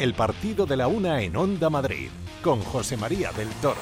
El partido de la una en Onda Madrid, con José María del Toro.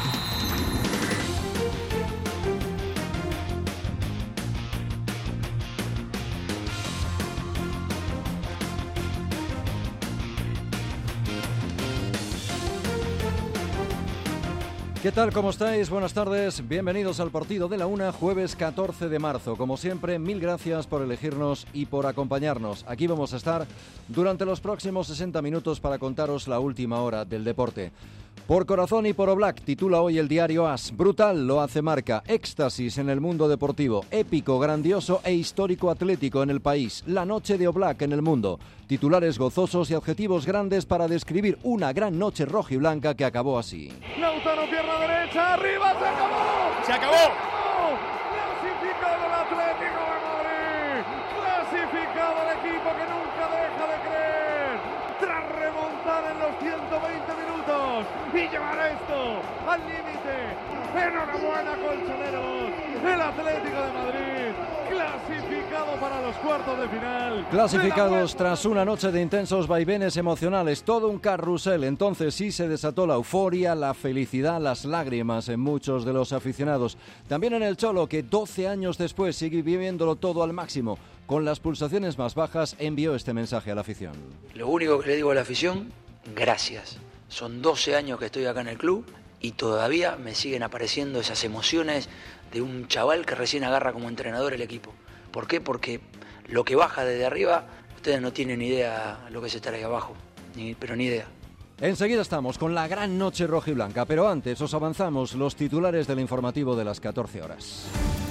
¿Qué tal? ¿Cómo estáis? Buenas tardes. Bienvenidos al partido de la una, jueves 14 de marzo. Como siempre, mil gracias por elegirnos y por acompañarnos. Aquí vamos a estar durante los próximos 60 minutos para contaros la última hora del deporte. Por corazón y por Oblak, titula hoy el diario AS. Brutal lo hace Marca. Éxtasis en el mundo deportivo. Épico, grandioso e histórico atlético en el país. La noche de Oblak en el mundo. Titulares gozosos y adjetivos grandes para describir una gran noche rojiblanca que acabó así. Lautaro, pierna derecha, arriba, se acabó. ¡Se acabó! Clasificado el Atlético de Madrid. Clasificado el equipo que nunca deja de creer. Tras remontar en los 120 minutos y llevar esto al límite. Enhorabuena, colchoneros. El Atlético de Madrid clasificado para los cuartos de final. Clasificados tras una noche de intensos vaivenes emocionales, todo un carrusel. Entonces sí se desató la euforia, la felicidad, las lágrimas en muchos de los aficionados. También en el Cholo, que 12 años después sigue viviéndolo todo al máximo. Con las pulsaciones más bajas, envió este mensaje a la afición. Lo único que le digo a la afición, gracias. Son 12 años que estoy acá en el club y todavía me siguen apareciendo esas emociones de un chaval que recién agarra como entrenador el equipo. ¿Por qué? Porque lo que baja desde arriba, ustedes no tienen ni idea lo que es estar ahí abajo, pero ni idea. Enseguida estamos con la gran noche rojiblanca, pero antes os avanzamos los titulares del informativo de las 14 horas.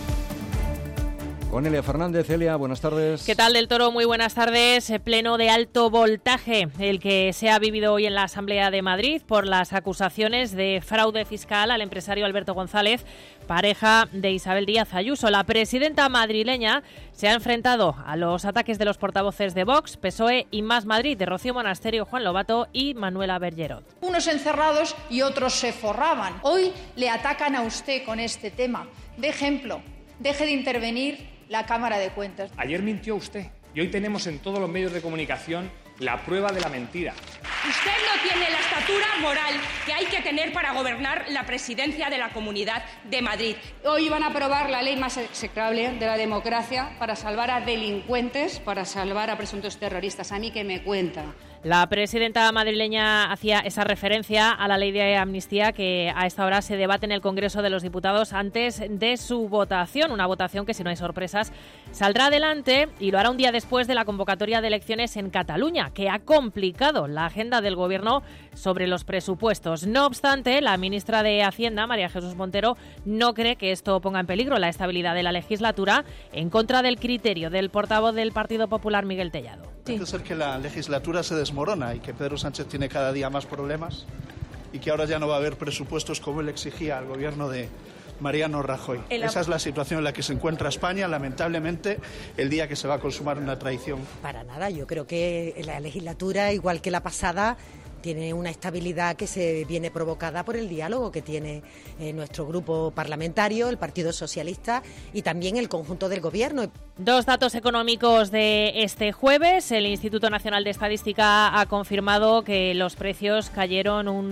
Con Elia Fernández. Elia, buenas tardes. ¿Qué tal, del Toro? Muy buenas tardes. Pleno de alto voltaje, el que se ha vivido hoy en la Asamblea de Madrid por las acusaciones de fraude fiscal al empresario Alberto González, pareja de Isabel Díaz Ayuso. La presidenta madrileña se ha enfrentado a los ataques de los portavoces de Vox, PSOE y Más Madrid, de Rocío Monasterio, Juan Lobato y Manuela Bergerot. Unos encerrados y otros se forraban. Hoy le atacan a usted con este tema. De ejemplo, deje de intervenir la Cámara de Cuentas. Ayer mintió usted y hoy tenemos en todos los medios de comunicación la prueba de la mentira. Usted no tiene la estatura moral que hay que tener para gobernar la presidencia de la Comunidad de Madrid. Hoy van a aprobar la ley más execrable de la democracia para salvar a delincuentes, para salvar a presuntos terroristas. ¿A mí qué me cuenta? La presidenta madrileña hacía esa referencia a la ley de amnistía que a esta hora se debate en el Congreso de los Diputados antes de su votación. Una votación que, si no hay sorpresas, saldrá adelante y lo hará un día después de la convocatoria de elecciones en Cataluña, que ha complicado la agenda del Gobierno sobre los presupuestos. No obstante, la ministra de Hacienda, María Jesús Montero, no cree que esto ponga en peligro la estabilidad de la legislatura, en contra del criterio del portavoz del Partido Popular, Miguel Tellado. Parece ser que la legislatura se desmorona y que Pedro Sánchez tiene cada día más problemas y que ahora ya no va a haber presupuestos como él exigía al gobierno de Mariano Rajoy. Esa es la situación en la que se encuentra España, lamentablemente, el día que se va a consumar una traición. Para nada, yo creo que la legislatura, igual que la pasada, tiene una estabilidad que se viene provocada por el diálogo que tiene nuestro grupo parlamentario, el Partido Socialista y también el conjunto del Gobierno. Dos datos económicos de este jueves. El Instituto Nacional de Estadística ha confirmado que los precios cayeron un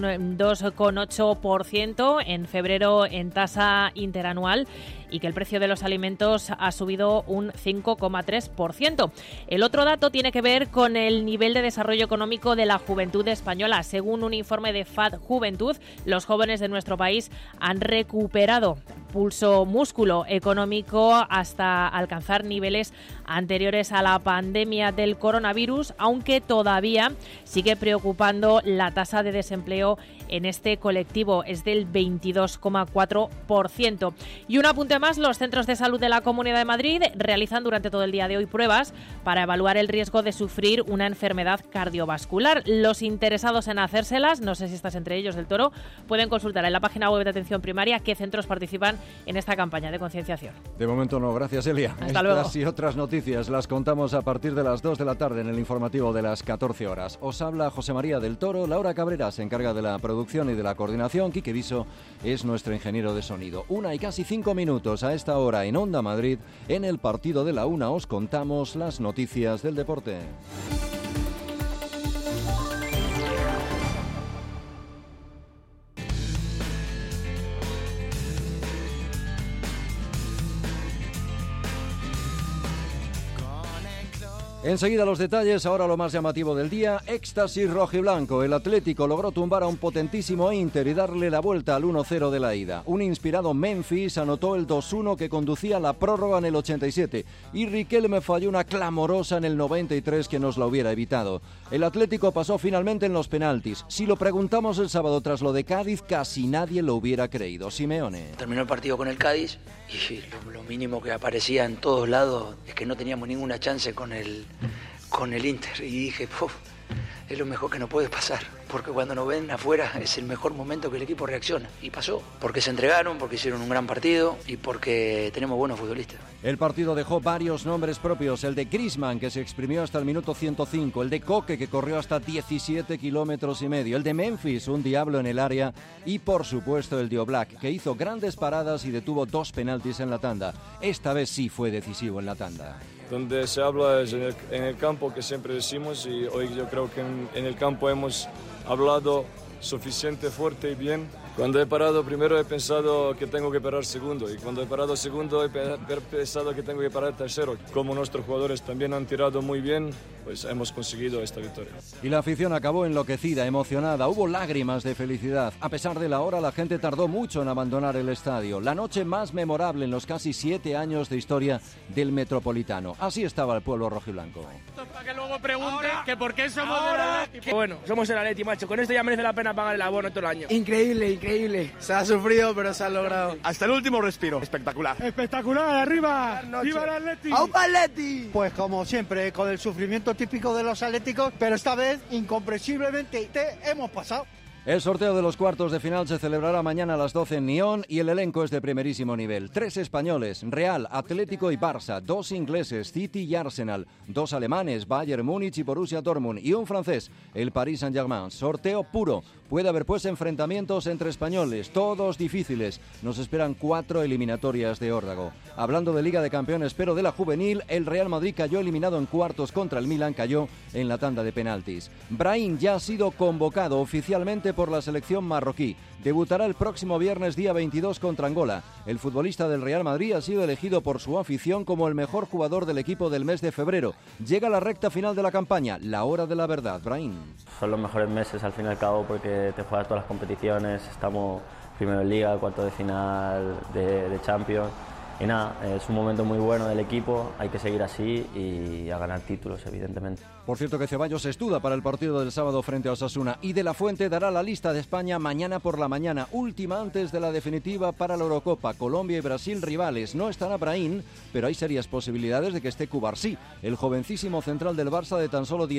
2,8% en febrero en tasa interanual y que el precio de los alimentos ha subido un 5,3%. El otro dato tiene que ver con el nivel de desarrollo económico de la juventud española. Según un informe de FAD Juventud, los jóvenes de nuestro país han recuperado músculo económico hasta alcanzar niveles anteriores a la pandemia del coronavirus, aunque todavía sigue preocupando la tasa de desempleo en este colectivo, es del 22,4%. Y un apunte más, los centros de salud de la Comunidad de Madrid realizan durante todo el día de hoy pruebas para evaluar el riesgo de sufrir una enfermedad cardiovascular. Los interesados en hacérselas, no sé si estás entre ellos, del Toro, pueden consultar en la página web de Atención Primaria qué centros participan en esta campaña de concienciación. De momento no, gracias, Elia. Hasta luego. Estas y otras noticias las contamos a partir de las 2 de la tarde en el informativo de las 14 horas. Os habla José María del Toro, Laura Cabrera se encarga de la producción y de la coordinación, Quique Viso es nuestro ingeniero de sonido. 1 y casi 5 minutos a esta hora en Onda Madrid, en el partido de la una os contamos las noticias del deporte. Enseguida los detalles, ahora lo más llamativo del día, éxtasis rojiblanco. El Atlético logró tumbar a un potentísimo Inter y darle la vuelta al 1-0 de la ida. Un inspirado Memphis anotó el 2-1 que conducía a la prórroga en el 87 y Riquelme falló una clamorosa en el 93 que nos la hubiera evitado. El Atlético pasó finalmente en los penaltis. Si lo preguntamos el sábado tras lo de Cádiz, casi nadie lo hubiera creído. Simeone. Terminó el partido con el Cádiz y lo mínimo que aparecía en todos lados es que no teníamos ninguna chance con el Inter. Y dije, es lo mejor que nos puede pasar, porque cuando nos ven afuera es el mejor momento que el equipo reacciona. Y pasó, porque se entregaron, porque hicieron un gran partido y porque tenemos buenos futbolistas. El partido dejó varios nombres propios, el de Griezmann, que se exprimió hasta el minuto 105, el de Coque, que corrió hasta 17 kilómetros y medio, el de Memphis, un diablo en el área, y por supuesto el de Oblak, que hizo grandes paradas y detuvo 2 penaltis en la tanda. Esta vez sí fue decisivo en la tanda. Donde se habla es en el campo, que siempre decimos, y hoy yo creo que en el campo hemos hablado suficiente, fuerte y bien. Cuando he parado primero he pensado que tengo que parar segundo, y cuando he parado segundo he pensado que tengo que parar tercero. Como nuestros jugadores también han tirado muy bien, pues hemos conseguido esta victoria. Y la afición acabó enloquecida, emocionada, hubo lágrimas de felicidad. A pesar de la hora, la gente tardó mucho en abandonar el estadio. La noche más memorable en los casi 7 años de historia del Metropolitano. Así estaba el pueblo rojiblanco. Para que luego pregunten que por qué somos del Atleti. Bueno, somos el Atleti, macho. Con esto ya merece la pena pagar el abono todo el año. Increíble, increíble. Se ha sufrido, pero se ha logrado. Hasta el último respiro. Espectacular. Espectacular, arriba. ¡Viva el Atleti! ¡Aupa Atleti! Pues como siempre, con el sufrimiento típico de los atléticos, pero esta vez, incomprensiblemente, hemos pasado. El sorteo de los cuartos de final se celebrará mañana a las 12 en Nyon y el elenco es de primerísimo nivel. 3 españoles, Real, Atlético y Barça, 2 ingleses, City y Arsenal, 2 alemanes, Bayern Múnich y Borussia Dortmund y un francés, el Paris Saint-Germain. Sorteo puro. Puede haber pues enfrentamientos entre españoles, todos difíciles. Nos esperan 4 eliminatorias de órdago. Hablando de Liga de Campeones, pero de la juvenil, el Real Madrid cayó eliminado en cuartos contra el Milan, cayó en la tanda de penaltis. Brahim ya ha sido convocado oficialmente por la selección marroquí. Debutará el próximo viernes día 22 contra Angola. El futbolista del Real Madrid ha sido elegido por su afición como el mejor jugador del equipo del mes de febrero. Llega la recta final de la campaña, la hora de la verdad. Brahim. Son los mejores meses al fin y al cabo porque te juegas todas las competiciones, estamos primero en Liga, cuarto de final de Champions. Y nada, es un momento muy bueno del equipo, hay que seguir así y a ganar títulos, evidentemente. Por cierto que Ceballos estuda para el partido del sábado frente a Osasuna y De la Fuente dará la lista de España mañana por la mañana, última antes de la definitiva para la Eurocopa. Colombia y Brasil rivales, no estará Brahim, pero hay serias posibilidades de que esté Cubarsí, el jovencísimo central del Barça de tan solo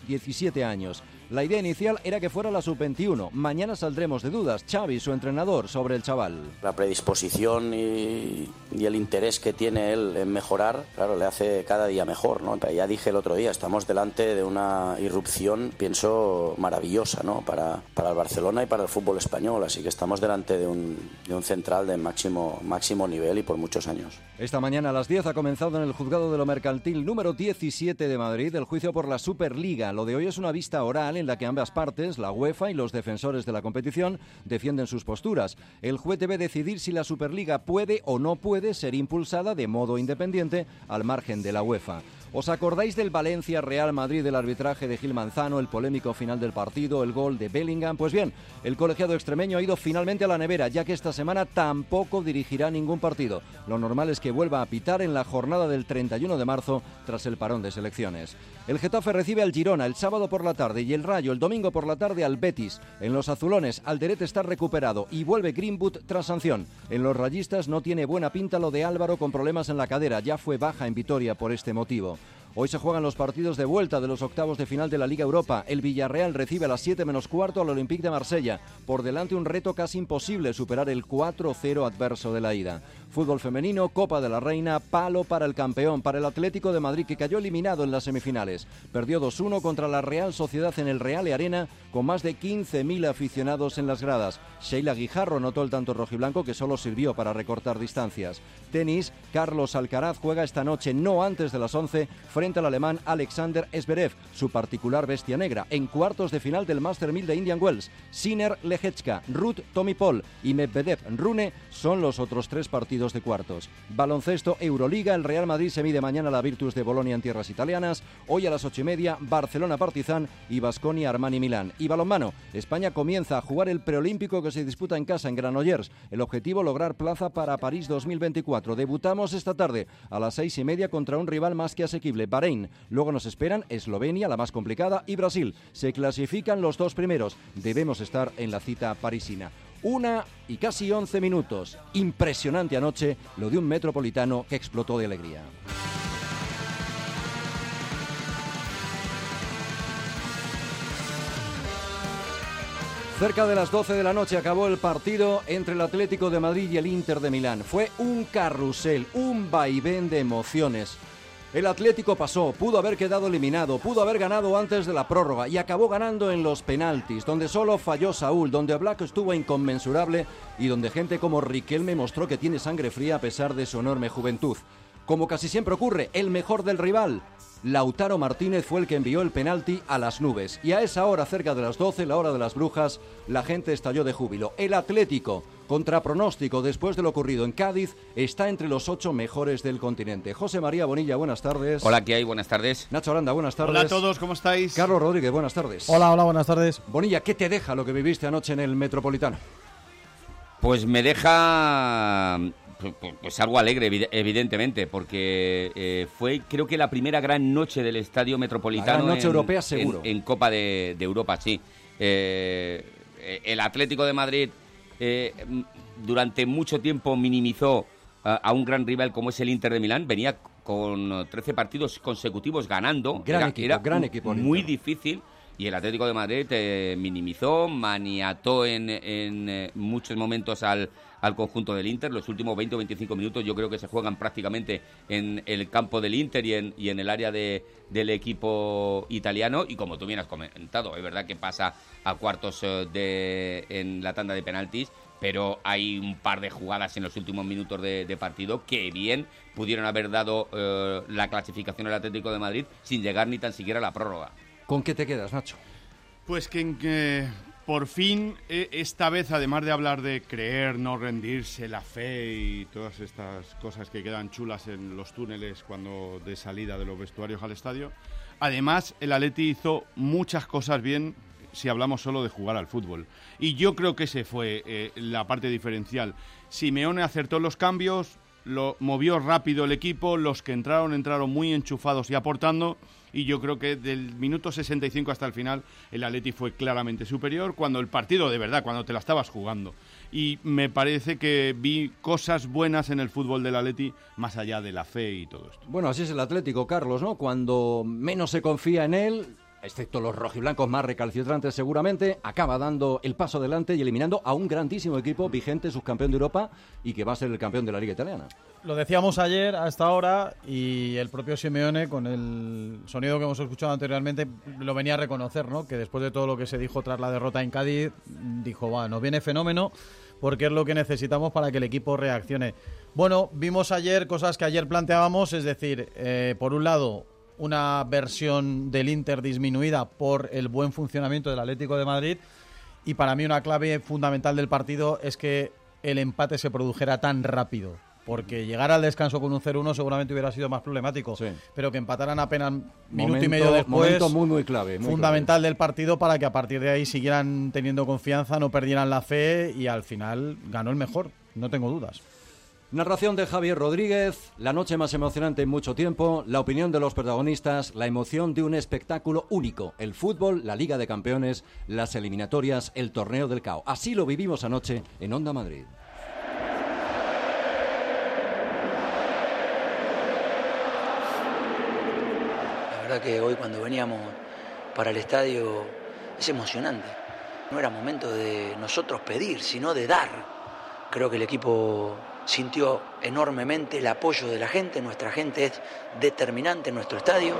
17 años. La idea inicial era que fuera la sub-21, mañana saldremos de dudas. Xavi, su entrenador, sobre el chaval. La predisposición y el interés que tiene él en mejorar, claro, le hace cada día mejor, ¿no? Ya dije el otro día, estamos delante de una irrupción, pienso, maravillosa, ¿no? Para el Barcelona y para el fútbol español, así que estamos delante de un central de máximo nivel y por muchos años. Esta mañana a las 10 ha comenzado en el Juzgado de lo Mercantil número 17 de Madrid el juicio por la Superliga. Lo de hoy es una vista oral en la que ambas partes, la UEFA y los defensores de la competición, defienden sus posturas. El juez debe decidir si la Superliga puede o no puede ser impulsada de modo independiente al margen de la UEFA. ¿Os acordáis del Valencia-Real Madrid, del arbitraje de Gil Manzano, el polémico final del partido, el gol de Bellingham? Pues bien, el colegiado extremeño ha ido finalmente a la nevera, ya que esta semana tampoco dirigirá ningún partido. Lo normal es que vuelva a pitar en la jornada del 31 de marzo tras el parón de selecciones. El Getafe recibe al Girona el sábado por la tarde y el Rayo el domingo por la tarde al Betis. En los azulones, Alderete está recuperado y vuelve Greenwood tras sanción. En los rayistas no tiene buena pinta lo de Álvaro con problemas en la cadera, ya fue baja en Vitoria por este motivo. Hoy se juegan los partidos de vuelta de los octavos de final de la Liga Europa. El Villarreal recibe a las 7 menos cuarto al Olympique de Marsella. Por delante un reto casi imposible, superar el 4-0 adverso de la ida. Fútbol femenino, Copa de la Reina, palo para el campeón, para el Atlético de Madrid, que cayó eliminado en las semifinales. Perdió 2-1 contra la Real Sociedad en el Reale Arena, con más de 15.000 aficionados en las gradas. Sheila Guijarro anotó el tanto rojiblanco, que solo sirvió para recortar distancias. Tenis, Carlos Alcaraz juega esta noche, no antes de las 11, frente al alemán Alexander Zverev, su particular bestia negra, en cuartos de final del Master 1000 de Indian Wells. Sinner, Lehečka, Ruth, Tommy Paul y Medvedev, Rune son los otros 3 partidos partidos de cuartos. Baloncesto, Euroliga, el Real Madrid se mide mañana a la Virtus de Bolonia en tierras italianas. Hoy a las 8:30, Barcelona Partizan y Baskonia Armani Milán. Y balonmano, España comienza a jugar el preolímpico que se disputa en casa en Granollers. El objetivo, lograr plaza para París 2024. Debutamos esta tarde a las 6:30 contra un rival más que asequible, Bahrein. Luego nos esperan Eslovenia, la más complicada, y Brasil. Se clasifican los dos primeros. Debemos estar en la cita parisina. 1:11. Impresionante anoche lo de un Metropolitano que explotó de alegría. Cerca de las 12 de la noche acabó el partido entre el Atlético de Madrid y el Inter de Milán. Fue un carrusel, un vaivén de emociones. El Atlético pasó, pudo haber quedado eliminado, pudo haber ganado antes de la prórroga y acabó ganando en los penaltis, donde solo falló Saúl, donde Oblak estuvo inconmensurable y donde gente como Riquelme mostró que tiene sangre fría a pesar de su enorme juventud. Como casi siempre ocurre, el mejor del rival, Lautaro Martínez, fue el que envió el penalti a las nubes. Y a esa hora, cerca de las 12, la hora de las brujas, la gente estalló de júbilo. El Atlético, contra pronóstico después de lo ocurrido en Cádiz, está entre los 8 mejores del continente. José María Bonilla, buenas tardes. Hola, ¿qué hay? Buenas tardes. Nacho Aranda, buenas tardes. Hola a todos, ¿cómo estáis? Carlos Rodríguez, buenas tardes. Hola, buenas tardes. Bonilla, ¿qué te deja lo que viviste anoche en el Metropolitano? Pues me deja... Pues algo alegre, evidentemente, porque fue, creo que la primera gran noche del Estadio Metropolitano. La gran noche europea, seguro. En Copa de Europa, sí. El Atlético de Madrid durante mucho tiempo minimizó a un gran rival como es el Inter de Milán. Venía con 13 partidos consecutivos ganando. Gran equipo. Muy difícil. Y el Atlético de Madrid minimizó, maniató en muchos momentos al conjunto del Inter. Los últimos 20 o 25 minutos yo creo que se juegan prácticamente en el campo del Inter y en el área del equipo italiano. Y como tú bien has comentado, es verdad que pasa a cuartos en la tanda de penaltis, pero hay un par de jugadas en los últimos minutos de partido que bien pudieron haber dado la clasificación al Atlético de Madrid sin llegar ni tan siquiera a la prórroga. ¿Con qué te quedas, Nacho? Pues que por fin, esta vez, además de hablar de creer, no rendirse, la fe y todas estas cosas que quedan chulas en los túneles cuando de salida de los vestuarios al estadio, además el Atleti hizo muchas cosas bien si hablamos solo de jugar al fútbol. Y yo creo que ese fue la parte diferencial. Simeone acertó los cambios, lo movió rápido el equipo, los que entraron muy enchufados y aportando. Y yo creo que del minuto 65 hasta el final el Atleti fue claramente superior cuando el partido, de verdad, cuando te la estabas jugando. Y me parece que vi cosas buenas en el fútbol del Atleti más allá de la fe y todo esto. Bueno, así es el Atlético, Carlos, ¿no? Cuando menos se confía en él, excepto los rojiblancos más recalcitrantes seguramente, acaba dando el paso adelante y eliminando a un grandísimo equipo vigente, subcampeón de Europa y que va a ser el campeón de la Liga Italiana. Lo decíamos ayer a esta hora y el propio Simeone, con el sonido que hemos escuchado anteriormente, lo venía a reconocer, ¿no? Que después de todo lo que se dijo tras la derrota en Cádiz, dijo, nos viene fenómeno porque es lo que necesitamos para que el equipo reaccione. Bueno, vimos ayer cosas que ayer planteábamos, es decir, por un lado, una versión del Inter disminuida por el buen funcionamiento del Atlético de Madrid, y para mí una clave fundamental del partido es que el empate se produjera tan rápido, porque llegar al descanso con un 0-1 seguramente hubiera sido más problemático, sí. Pero que empataran apenas minuto y medio después, momento muy clave, fundamental del partido para que a partir de ahí siguieran teniendo confianza, no perdieran la fe y al final ganó el mejor, no tengo dudas. Narración de Javier Rodríguez, la noche más emocionante en mucho tiempo, la opinión de los protagonistas, la emoción de un espectáculo único, el fútbol, la Liga de Campeones, las eliminatorias, el torneo del CAO. Así lo vivimos anoche en Onda Madrid. La verdad que hoy cuando veníamos para el estadio es emocionante. No era momento de nosotros pedir, sino de dar. Creo que el equipo sintió enormemente el apoyo de la gente. Nuestra gente es determinante en nuestro estadio.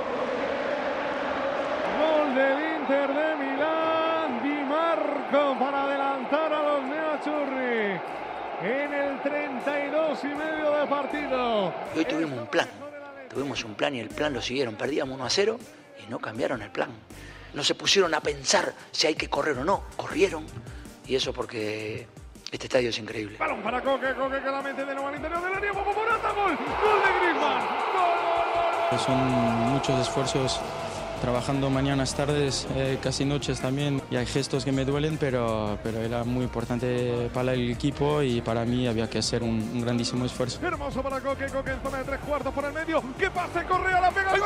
Gol del Inter de Milán, Di Marco para adelantar a los nerazzurri en el 32,5 de partido. Y hoy tuvimos un plan y el plan lo siguieron. Perdíamos 1-0 y no cambiaron el plan. No se pusieron a pensar si hay que correr o no, corrieron. Y eso porque Este estadio es increíble. Balón para Coque que la mete de nuevo al interior del área. Morata, gol de Griezmann. Gol. Son muchos esfuerzos, trabajando mañanas, tardes, casi noches también, y hay gestos que me duelen, pero era muy importante para el equipo y para mí había que hacer un grandísimo esfuerzo. Hermoso para Coque en zona de 3/4 por el medio. ¡Qué pase! Correa, la pega. ¡Gol!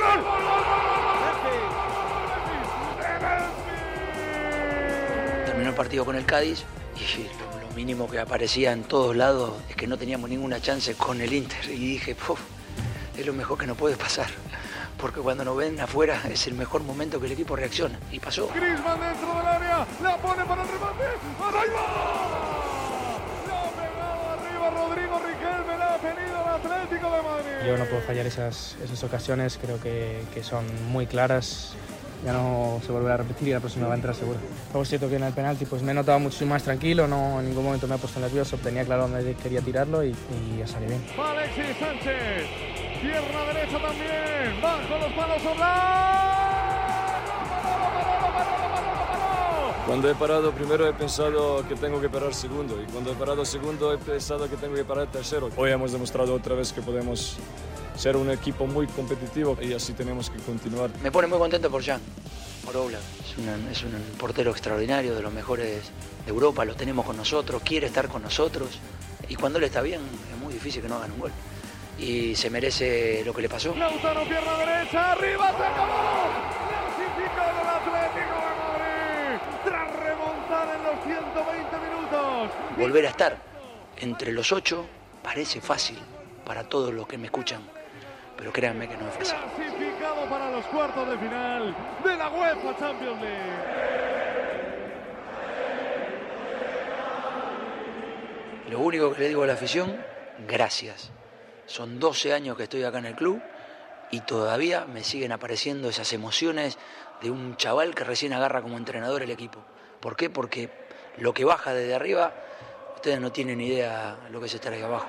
Terminó el partido con el Cádiz y lo mínimo que aparecía en todos lados es que no teníamos ninguna chance con el Inter. Y dije, es lo mejor que nos puede pasar. Porque cuando nos ven afuera es el mejor momento que el equipo reacciona. Y pasó. Griezmann dentro del área, la pone para el remate. ¡Ahí va! La ha pegado arriba Rodrigo Riquelme, la ha tenido el Atlético de Madrid. Yo no puedo fallar esas ocasiones, creo que son muy claras. Ya no se volverá a repetir y la próxima va a entrar seguro. Luego es cierto que en el penalti pues me he notado mucho más tranquilo, no en ningún momento me he puesto nervioso, tenía claro dónde quería tirarlo y ya salió bien. Alexis Sánchez, pierna derecha también, bajo los palos Oblak. Cuando he parado primero he pensado que tengo que parar segundo, y cuando he parado segundo he pensado que tengo que parar tercero. Hoy hemos demostrado otra vez que podemos ser un equipo muy competitivo y así tenemos que continuar. Me pone muy contento por Jan, por Oblak. Es un portero extraordinario, de los mejores de Europa, lo tenemos con nosotros, quiere estar con nosotros y cuando él está bien es muy difícil que no hagan un gol. Y se merece lo que le pasó. Lautaro, pierna derecha, arriba, se acabó. Clasificado el Atlético de Madrid tras remontar en los 120 minutos. Volver a estar entre los 8 parece fácil para todos los que me escuchan, pero créanme que no es fácil. Clasificado para los cuartos de final de la UEFA Champions League. Lo único que le digo a la afición, gracias. Son 12 años que estoy acá en el club y todavía me siguen apareciendo esas emociones de un chaval que recién agarra como entrenador el equipo. ¿Por qué? Porque lo que baja desde arriba, ustedes no tienen ni idea lo que es estar ahí abajo.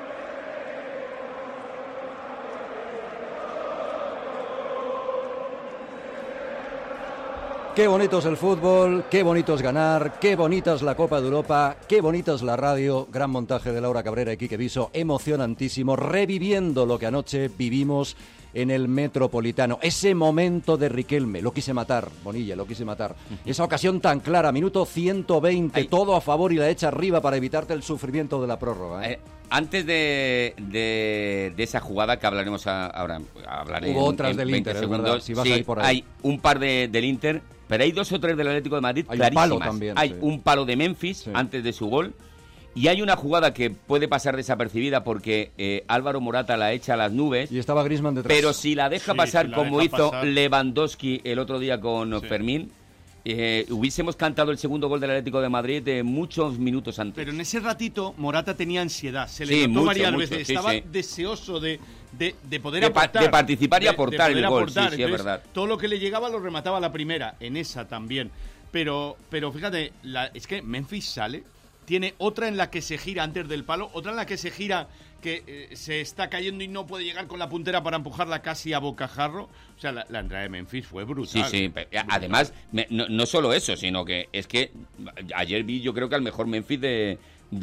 Qué bonito es el fútbol, qué bonito es ganar, qué bonita es la Copa de Europa, qué bonita es la radio. Gran montaje de Laura Cabrera y Quique Viso, emocionantísimo, reviviendo lo que anoche vivimos en el Metropolitano. Ese momento de Riquelme, lo quise matar, Bonilla, lo quise matar. Esa ocasión tan clara, minuto 120, todo a favor y la echa arriba para evitarte el sufrimiento de la prórroga. Antes de esa jugada que hablaremos ahora, hubo otras del Inter, segundos. Es verdad, si vas a ir por ahí. Hay un par del Inter, pero hay 2 o 3 del Atlético de Madrid hay clarísimas. Un palo también, hay un palo de Memphis antes de su gol. Y hay una jugada que puede pasar desapercibida porque Álvaro Morata la echa a las nubes. Y estaba Griezmann detrás. Pero si la deja pasar como hizo Lewandowski el otro día con Fermín, hubiésemos cantado el segundo gol del Atlético de Madrid muchos minutos antes. Pero en ese ratito Morata tenía ansiedad, se le notó varias veces, estaba deseoso de poder aportar. De participar y aportar el gol, sí, Entonces, es verdad. Todo lo que le llegaba lo remataba a la primera, en esa también. Pero fíjate, es que Memphis sale, tiene otra en la que se gira antes del palo, otra en la que se gira que se está cayendo y no puede llegar con la puntera para empujarla casi a bocajarro. O sea, la entrada de Memphis fue brutal. Sí, además, no solo eso, sino que es que ayer vi, yo creo que al mejor Memphis de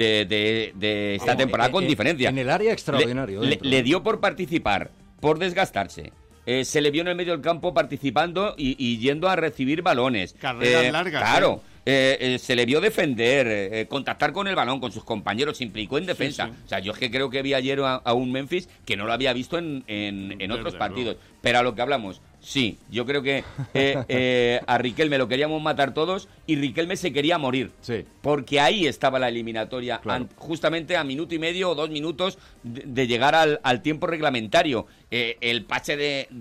esta temporada con diferencia. En el área extraordinario. Le dio por participar, por desgastarse. Se le vio en el medio del campo participando y yendo a recibir balones. Carreras largas. Claro. Se le vio defender, contactar con el balón, con sus compañeros, se implicó en defensa. Sí. O sea, yo es que creo que vi ayer a un Memphis que no lo había visto en otros partidos. Pero a lo que hablamos, sí, yo creo que a Riquelme lo queríamos matar todos y Riquelme se quería morir. Sí. Porque ahí estaba la eliminatoria, claro. Justamente a minuto y medio o 2 minutos de llegar al tiempo reglamentario. El pase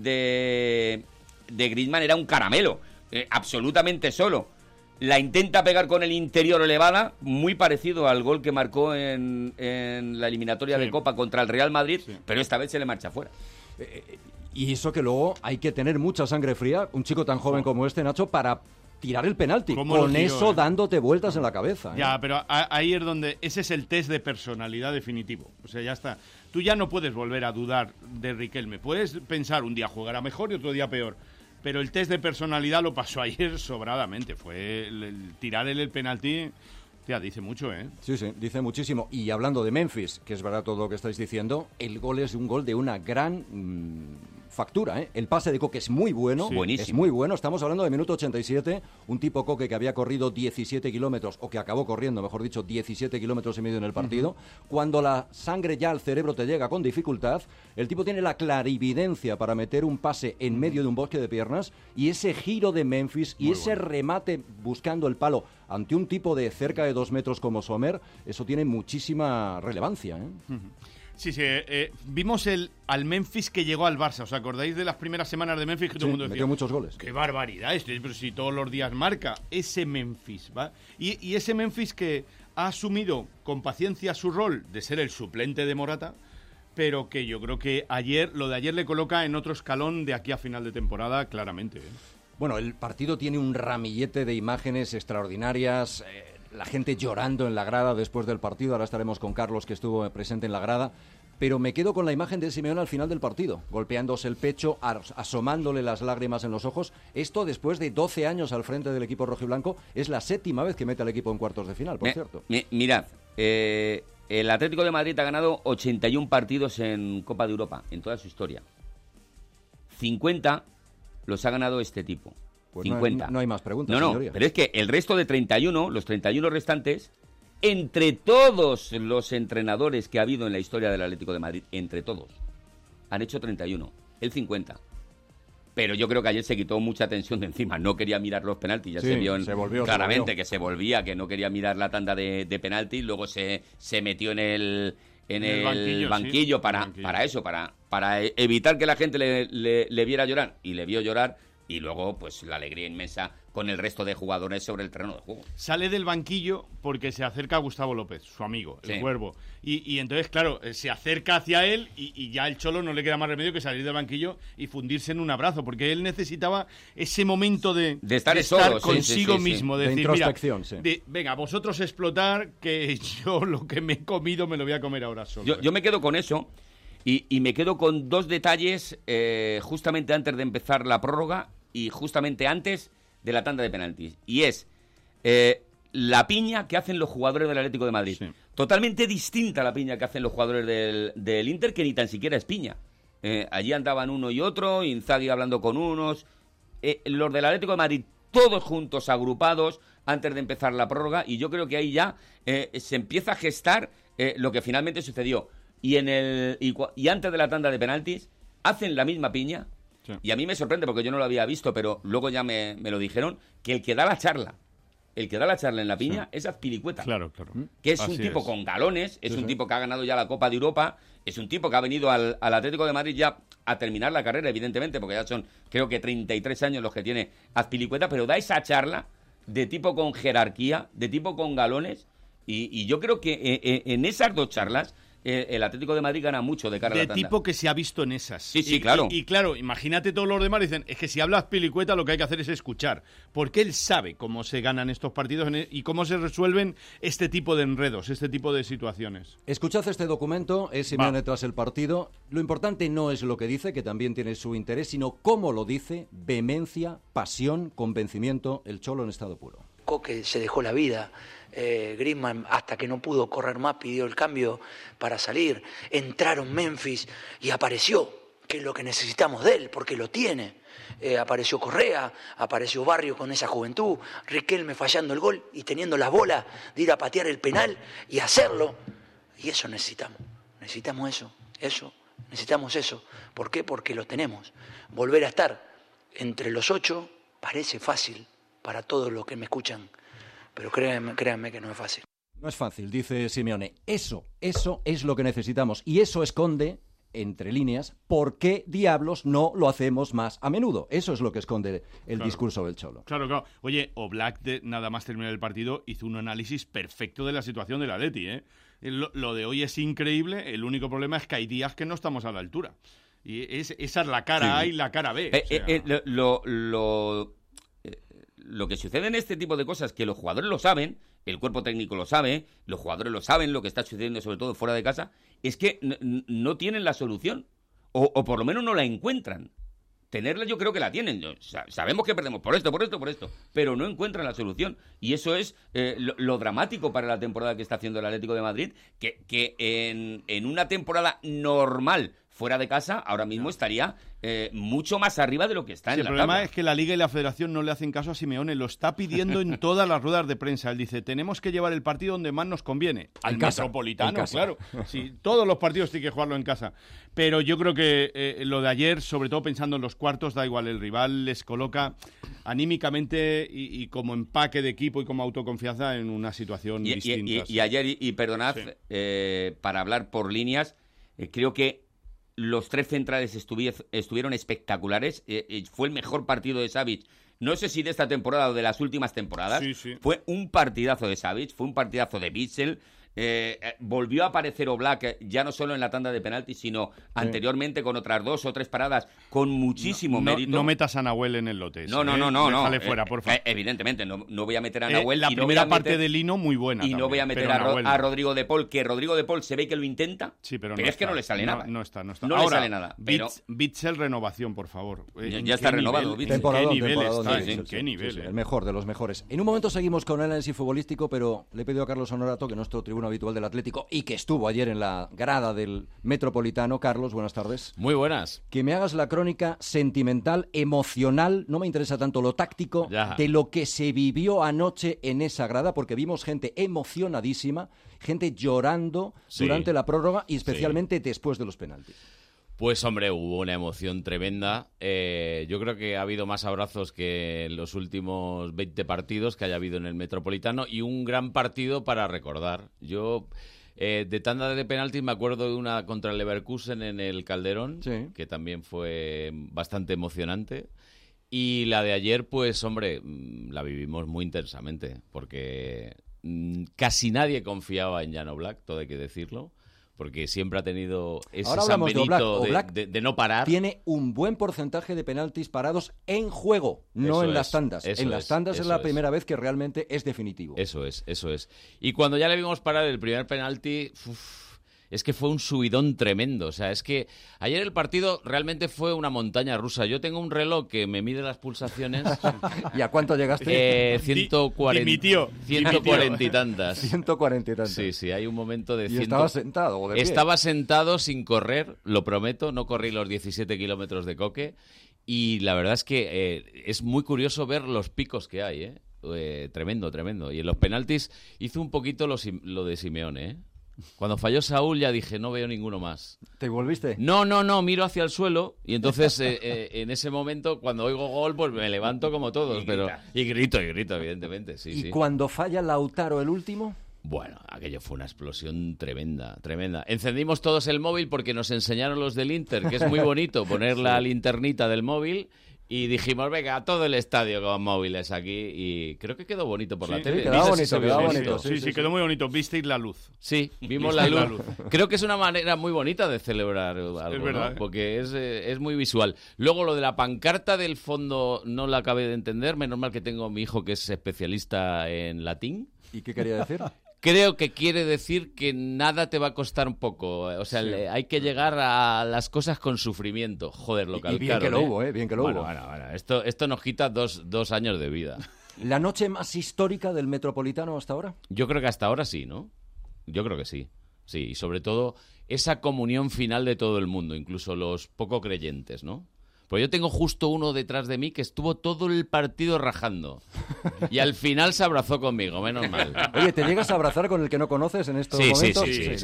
de Griezmann era un caramelo, absolutamente solo. La intenta pegar con el interior elevada, muy parecido al gol que marcó en la eliminatoria de Copa contra el Real Madrid, pero esta vez se le marcha fuera. Y eso que luego hay que tener mucha sangre fría, un chico tan joven como este, Nacho, para tirar el penalti, con eso dándote vueltas en la cabeza. Ya, pero ahí es donde, ese es el test de personalidad definitivo. O sea, ya está. Tú ya no puedes volver a dudar de Riquelme. Puedes pensar, un día jugará mejor y otro día peor. Pero el test de personalidad lo pasó ayer sobradamente. Fue el tirar el penalti. Hostia, dice mucho, ¿eh? Sí, dice muchísimo. Y hablando de Memphis, que es verdad todo lo que estáis diciendo, el gol es un gol de una gran factura, ¿eh? El pase de Coque es muy bueno. Sí. Buenísimo. Es muy bueno. Estamos hablando de minuto 87. Un tipo Coque que había corrido 17 kilómetros, o que acabó corriendo, mejor dicho, 17 kilómetros y medio en el partido. Cuando la sangre ya al cerebro te llega con dificultad, el tipo tiene la clarividencia para meter un pase en medio de un bosque de piernas, y ese giro de Memphis y ese remate buscando el palo ante un tipo de cerca de 2 metros como Sommer, eso tiene muchísima relevancia, ¿eh? Sí, vimos al Memphis que llegó al Barça. ¿Os acordáis de las primeras semanas de Memphis? Que todo el mundo decía, metió muchos goles. ¡Qué barbaridad! Pero si todos los días marca. Ese Memphis, ¿va? Y ese Memphis que ha asumido con paciencia su rol de ser el suplente de Morata, pero que yo creo que lo de ayer le coloca en otro escalón de aquí a final de temporada, claramente, ¿eh? Bueno, el partido tiene un ramillete de imágenes extraordinarias, la gente llorando en la grada después del partido. Ahora estaremos con Carlos, que estuvo presente en la grada, pero me quedo con la imagen de Simeone al final del partido, golpeándose el pecho, asomándole las lágrimas en los ojos. Esto, después de 12 años al frente del equipo rojiblanco, es la 7ª vez que mete al equipo en cuartos de final, por cierto. Mirad, el Atlético de Madrid ha ganado 81 partidos en Copa de Europa, en toda su historia. 50 los ha ganado este tipo. Pues 50. No hay más preguntas, No, señoría. pero es que el resto de 31, los 31 restantes, entre todos los entrenadores que ha habido en la historia del Atlético de Madrid, entre todos, han hecho 31, el 50. Pero yo creo que ayer se quitó mucha tensión de encima. No quería mirar los penaltis, ya se vio claramente que se volvía, que no quería mirar la tanda de penaltis. Luego se metió en el banquillo para eso, para evitar que la gente le viera llorar, y le vio llorar, y luego pues la alegría inmensa con el resto de jugadores sobre el terreno de juego. Sale del banquillo porque se acerca a Gustavo López, su amigo, el Cuervo, y entonces, claro, se acerca hacia él y ya el Cholo no le queda más remedio que salir del banquillo y fundirse en un abrazo, porque él necesitaba ese momento de estar solo, consigo mismo, de decir, introspección, venga, vosotros explotar, que yo lo que me he comido me lo voy a comer ahora solo. Yo me quedo con eso, y me quedo con dos detalles justamente antes de empezar la prórroga y justamente antes de la tanda de penaltis, y es la piña que hacen los jugadores del Atlético de Madrid. Sí. Totalmente distinta a la piña que hacen los jugadores del Inter, que ni tan siquiera es piña. Allí andaban uno y otro, Inzaghi hablando con unos, los del Atlético de Madrid todos juntos, agrupados, antes de empezar la prórroga, y yo creo que ahí ya se empieza a gestar lo que finalmente sucedió. Y antes de la tanda de penaltis hacen la misma piña. Sí. Y a mí me sorprende porque yo no lo había visto, pero luego ya me lo dijeron, que el que da la charla en la piña es Azpilicueta. Claro. Que es un tipo con galones, es un tipo que ha ganado ya la Copa de Europa, es un tipo que ha venido al Atlético de Madrid ya a terminar la carrera, evidentemente, porque ya son, creo que 33 años los que tiene Azpilicueta, pero da esa charla de tipo con jerarquía, de tipo con galones, y yo creo que en esas dos charlas el Atlético de Madrid gana mucho de cara a la tanda. De tipo que se ha visto en esas. Sí, claro. Y claro, imagínate todos los demás, dicen, es que si habla Azpilicueta lo que hay que hacer es escuchar, porque él sabe cómo se ganan estos partidos y cómo se resuelven este tipo de enredos, este tipo de situaciones. Escuchad este documento, es Simeone tras el partido. Lo importante no es lo que dice, que también tiene su interés, sino cómo lo dice: vehemencia, pasión, convencimiento, el Cholo en estado puro. Coque se dejó la vida, Griezmann hasta que no pudo correr más pidió el cambio para salir, entraron Memphis y apareció, que es lo que necesitamos de él, porque lo tiene. Apareció Correa, apareció Barrio con esa juventud, Riquelme fallando el gol y teniendo la bola de ir a patear el penal y hacerlo. Y eso necesitamos eso. ¿Por qué? Porque lo tenemos. Volver a estar entre los 8 parece fácil para todos los que me escuchan, pero créanme que no es fácil. No es fácil, dice Simeone. Eso es lo que necesitamos, y eso esconde, entre líneas, ¿por qué diablos no lo hacemos más a menudo? Eso es lo que esconde el discurso del Cholo. Claro. Oye, Oblak, nada más terminar el partido, hizo un análisis perfecto de la situación del Atleti, ¿eh? Lo de hoy es increíble, el único problema es que hay días que no estamos a la altura. Y esa es la cara A y la cara B. Lo que sucede en este tipo de cosas, que los jugadores lo saben, el cuerpo técnico lo sabe, los jugadores lo saben, lo que está sucediendo sobre todo fuera de casa, es que no tienen la solución, o por lo menos no la encuentran. tenerla yo creo que la tienen. Sabemos que perdemos por esto, pero no encuentran la solución. Y eso es lo dramático para la temporada que está haciendo el Atlético de Madrid, que en una temporada normal fuera de casa, ahora mismo estaría mucho más arriba de lo que está en la tabla. El problema es que la Liga y la Federación no le hacen caso a Simeone, lo está pidiendo en todas las ruedas de prensa. Él dice, tenemos que llevar el partido donde más nos conviene, al Metropolitano, claro. Sí, todos los partidos tienen que jugarlo en casa. Pero yo creo que lo de ayer, sobre todo pensando en los cuartos, da igual, el rival les coloca anímicamente y como empaque de equipo y como autoconfianza en una situación distinta. Y ayer, y perdonad, para hablar por líneas, creo que los 3 centrales estuvieron espectaculares. Fue el mejor partido de Savic. No sé si de esta temporada o de las últimas temporadas. Sí. Fue un partidazo de Savic, fue un partidazo de Witsel. Volvió a aparecer Oblak ya no solo en la tanda de penaltis, sino anteriormente con otras 2 o 3 paradas con muchísimo mérito. No metas a Nahuel en el lote. No. Déjale fuera, por favor. Evidentemente, no voy a meter a Nahuel. La primera parte de Lino muy buena. Y no voy a meter a Rodrigo de Paul, que Rodrigo de Paul se ve que lo intenta, pero es que no le sale nada. No está. No ahora, le sale nada. Witsel, renovación, por favor. Ya está renovado. ¿Qué nivel? El mejor de los mejores. En un momento seguimos con el análisis futbolístico, pero le he pedido a Carlos Honorato, que es nuestro tribuno habitual del Atlético y que estuvo ayer en la grada del Metropolitano. Carlos, buenas tardes. Muy buenas. Que me hagas la crónica sentimental, emocional, no me interesa tanto lo táctico, de lo que se vivió anoche en esa grada, porque vimos gente emocionadísima, gente llorando durante la prórroga y especialmente después de los penaltis. Pues hombre, hubo una emoción tremenda. Yo creo que ha habido más abrazos que en los últimos 20 partidos que haya habido en el Metropolitano y un gran partido para recordar. Yo de tanda de penaltis me acuerdo de una contra el Leverkusen en el Calderón, que también fue bastante emocionante. Y la de ayer, pues hombre, la vivimos muy intensamente, porque casi nadie confiaba en Jan Oblak, todo hay que decirlo. Porque siempre ha tenido ese San Benito de no parar. Tiene un buen porcentaje de penaltis parados en juego, no en las tandas. En las tandas es la primera vez que realmente es definitivo. Eso es. Y cuando ya le vimos parar el primer penalti, es que fue un subidón tremendo. O sea, es que ayer el partido realmente fue una montaña rusa. Yo tengo un reloj que me mide las pulsaciones. ¿Y a cuánto llegaste? 140 y tantas. 140 y tantas. Sí, hay un momento de... ¿Y estabas sentado o de pie? Estaba sentado sin correr, lo prometo. No corrí los 17 kilómetros de coque. Y la verdad es que es muy curioso ver los picos que hay, tremendo. Y en los penaltis hizo un poquito lo de Simeone, Cuando falló Saúl ya dije, no veo ninguno más. ¿Te volviste? No, miro hacia el suelo y entonces en ese momento cuando oigo gol pues me levanto como todos. Y grito, evidentemente. ¿Y cuando falla Lautaro el último? Bueno, aquello fue una explosión tremenda. Encendimos todos el móvil porque nos enseñaron los del Inter, que es muy bonito poner la linternita del móvil. Y dijimos, venga, a todo el estadio con móviles aquí. Y creo que quedó bonito por la tele. Quedaba bonito. Sí, quedó muy bonito. Visteis la luz. Sí, vimos la luz. Creo que es una manera muy bonita de celebrar algo, es verdad, ¿no? Porque es muy visual. Luego, lo de la pancarta del fondo no la acabé de entender. Menos mal que tengo a mi hijo que es especialista en latín. ¿Y qué quería decir? Creo que quiere decir que nada te va a costar un poco. O sea, hay que llegar a las cosas con sufrimiento. Joder, lo calcaron. Y bien que lo hubo, bien que lo hubo. Bueno, esto nos quita dos años de vida. ¿La noche más histórica del Metropolitano hasta ahora? Yo creo que hasta ahora sí, ¿no? Yo creo que sí. Sí, y sobre todo esa comunión final de todo el mundo, incluso los poco creyentes, ¿no? Pues yo tengo justo uno detrás de mí que estuvo todo el partido rajando. Y al final se abrazó conmigo, menos mal. Oye, ¿te llegas a abrazar con el que no conoces en estos momentos?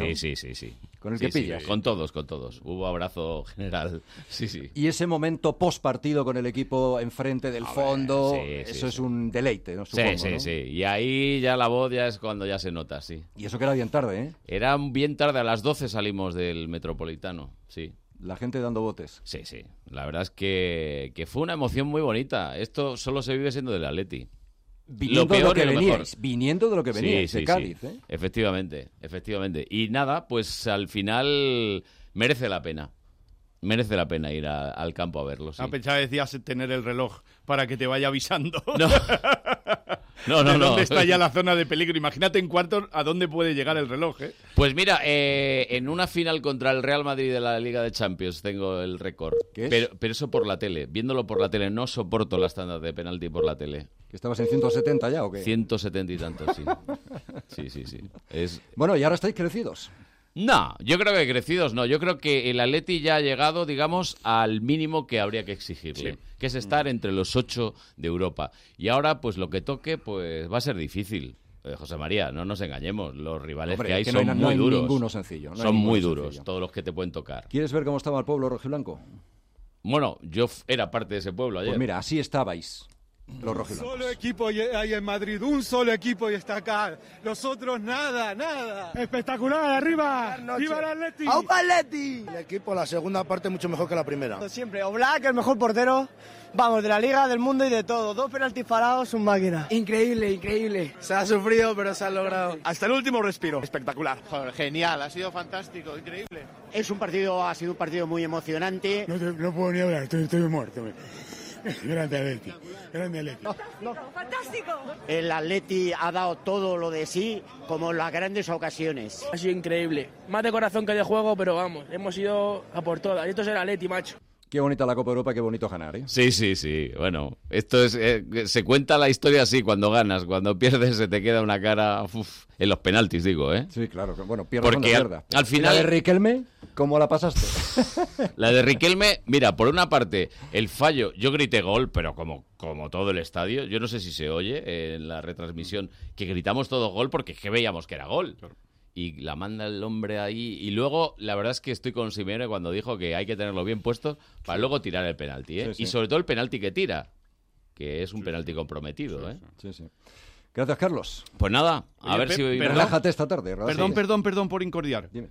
Sí. ¿Con el que pillas? Sí. Con todos. Hubo abrazo general. Sí. Y ese momento post partido con el equipo enfrente del fondo, eso es un deleite, ¿no? Supongo, ¿no? Sí. Y ahí ya la voz ya es cuando ya se nota, sí. Y eso que era bien tarde, ¿eh? Era bien tarde, a las 12 salimos del Metropolitano, sí. La gente dando botes. Sí. La verdad es que fue una emoción muy bonita. Esto solo se vive siendo del Atleti. Viniendo de lo que veníais, de Cádiz. Sí. Efectivamente. Y nada, pues al final merece la pena. Merece la pena ir al campo a verlo. Sí. Pensaba que decías tener el reloj para que te vaya avisando. No. dónde está ya la zona de peligro. Imagínate en cuartos a dónde puede llegar el reloj, ¿eh? Pues mira, en una final contra el Real Madrid de la Liga de Champions tengo el récord. Pero eso por la tele. Viéndolo por la tele, no soporto las tandas de penalti por la tele. ¿Que estabas en 170 ya o qué? 170 y tantos, sí. Sí. Bueno, y ahora estáis crecidos. No, yo creo que crecidos no. Yo creo que el Atleti ya ha llegado, digamos, al mínimo que habría que exigirle, que es estar entre los 8 de Europa. Y ahora, pues lo que toque, pues va a ser difícil. José María, no nos engañemos, los rivales que hay son muy duros. Ninguno sencillo. Son muy duros, todos los que te pueden tocar. ¿Quieres ver cómo estaba el pueblo rojiblanco? Bueno, yo era parte de ese pueblo ayer. Pues mira, así estabais. Los rojiblancos. Un solo equipo hay en Madrid, un solo equipo y está acá. Los otros nada. Espectacular, arriba. ¡Viva el Atleti! ¡Aupa Atleti! El equipo, la segunda parte mucho mejor que la primera. Siempre, Oblak, el mejor portero. Vamos, de la Liga, del mundo y de todo. 2 penaltis parados, un máquina. Increíble. Se ha sufrido, pero se ha logrado. Hasta el último respiro. Espectacular. Joder, genial, ha sido fantástico, increíble. Ha sido un partido muy emocionante. No puedo ni hablar, estoy muerto. Grande Atleti. ¡Fantástico! El Atleti ha dado todo lo de sí, como en las grandes ocasiones. Ha sido increíble. Más de corazón que de juego, pero vamos, hemos ido a por todas. Y esto es el Atleti, macho. Qué bonita la Copa Europa, qué bonito ganar, ¿eh? Sí. Bueno, esto es se cuenta la historia así cuando ganas. Cuando pierdes se te queda una cara en los penaltis, digo, ¿eh? Sí, claro. Bueno, pierdes porque cuando pierdas. Al final... ¿La de Riquelme? ¿Cómo la pasaste? La de Riquelme, mira, por una parte, el fallo, yo grité gol, pero como todo el estadio. Yo no sé si se oye en la retransmisión que gritamos todo gol porque es que veíamos que era gol. Claro. Y la manda el hombre ahí. Y luego, la verdad es que estoy con Simeone cuando dijo que hay que tenerlo bien puesto para luego tirar el penalti, ¿eh? Sí. Y sobre todo el penalti que tira, que es un penalti comprometido, ¿eh? Sí. Gracias, Carlos. Pues nada, a ver si... Relájate esta tarde. Perdón por incordiar. Dime.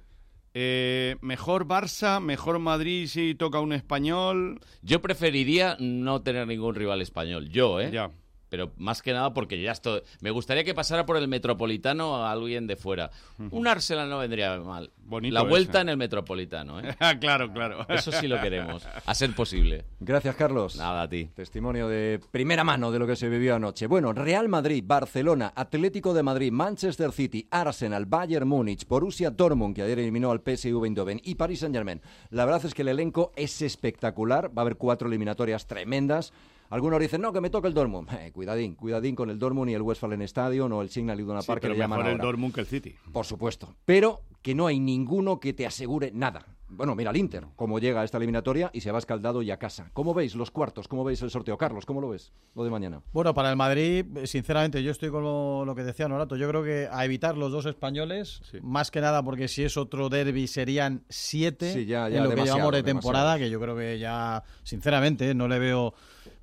Mejor Barça, mejor Madrid si toca un español. Yo preferiría no tener ningún rival español. Yo, ¿eh? Ya. Pero más que nada porque ya estoy... Me gustaría que pasara por el Metropolitano a alguien de fuera. Un Arsenal no vendría mal. Bonito la vuelta en el Metropolitano, ¿eh? Claro. Eso sí lo queremos, a ser posible. Gracias, Carlos. Nada, a ti. Testimonio de primera mano de lo que se vivió anoche. Bueno, Real Madrid, Barcelona, Atlético de Madrid, Manchester City, Arsenal, Bayern Múnich, Borussia Dortmund, que ayer eliminó al PSV Eindhoven, y Paris Saint-Germain. La verdad es que el elenco es espectacular. Va a haber 4 eliminatorias tremendas. Algunos dicen, no, que me toque el Dortmund. Cuidadín con el Dortmund y el Westfalen Stadium o el Signal Iduna Park, que le llaman ahora. Pero mejor el Dortmund que el City. Por supuesto. Pero que no hay ninguno que te asegure nada. Bueno, mira el Inter, cómo llega a esta eliminatoria y se va escaldado y a casa. ¿Cómo veis los cuartos? ¿Cómo veis el sorteo? Carlos, ¿cómo lo ves? Lo de mañana. Bueno, para el Madrid, sinceramente, yo estoy con lo que decía Norato. Yo creo que a evitar los 2 españoles, más que nada porque si es otro derbi serían 7 ya en lo que llevamos de temporada, que yo creo que ya, sinceramente, no le veo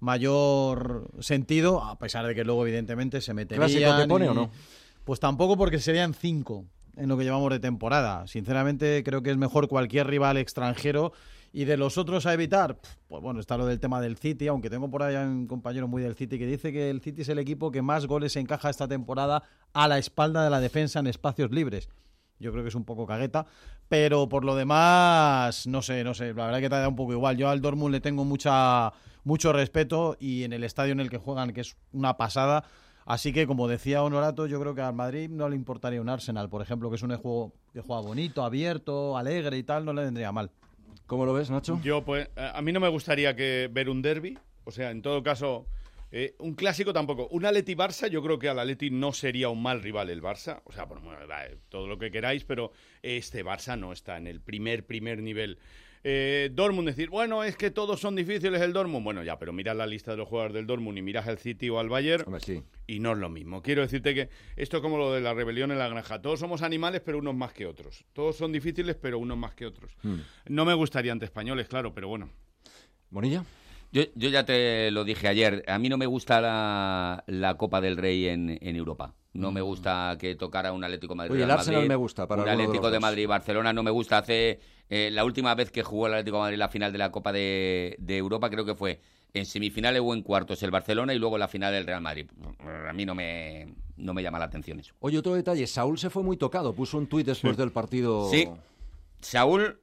mayor sentido, a pesar de que luego evidentemente se meterían. ¿Clásico te pone o no? Pues tampoco, porque serían 5 en lo que llevamos de temporada. Sinceramente creo que es mejor cualquier rival extranjero. Y de los otros a evitar, pues bueno, está lo del tema del City, aunque tengo por ahí un compañero muy del City que dice que el City es el equipo que más goles encaja esta temporada a la espalda de la defensa en espacios libres. Yo creo que es un poco cagueta, pero por lo demás, no sé, la verdad que te da un poco igual. Yo al Dortmund le tengo mucho respeto, y en el estadio en el que juegan, que es una pasada. Así que, como decía Honorato, yo creo que al Madrid no le importaría un Arsenal, por ejemplo, que es un juego que juega bonito, abierto, alegre y tal, no le vendría mal. ¿Cómo lo ves, Nacho? Yo, pues, a mí no me gustaría ver un derbi. O sea, en todo caso, un clásico tampoco. Un Atleti-Barça, yo creo que al Atleti no sería un mal rival el Barça. O sea, bueno, todo lo que queráis, pero este Barça no está en el primer nivel. Dortmund, decir, bueno, es que todos son difíciles el Dortmund. Bueno, ya, pero mirad la lista de los jugadores del Dortmund y mirad al City o al Bayern. Hombre, sí. Y no es lo mismo. Quiero decirte que esto es como lo de la rebelión en la granja. Todos somos animales, pero unos más que otros. Todos son difíciles, pero unos más que otros. No me gustaría ante españoles, claro, pero bueno. ¿Bonilla? Yo ya te lo dije ayer. A mí no me gusta la Copa del Rey en Europa. No me gusta que tocara un Atlético de Madrid. Oye, el Arsenal me gusta. Un Atlético de Madrid y Barcelona no me gusta. Hace la última vez que jugó el Atlético de Madrid la final de la Copa de Europa, creo que fue en semifinales o en cuartos el Barcelona y luego la final del Real Madrid. A mí no me llama la atención eso. Oye, otro detalle. Saúl se fue muy tocado. Puso un tuit después del partido. Sí. Saúl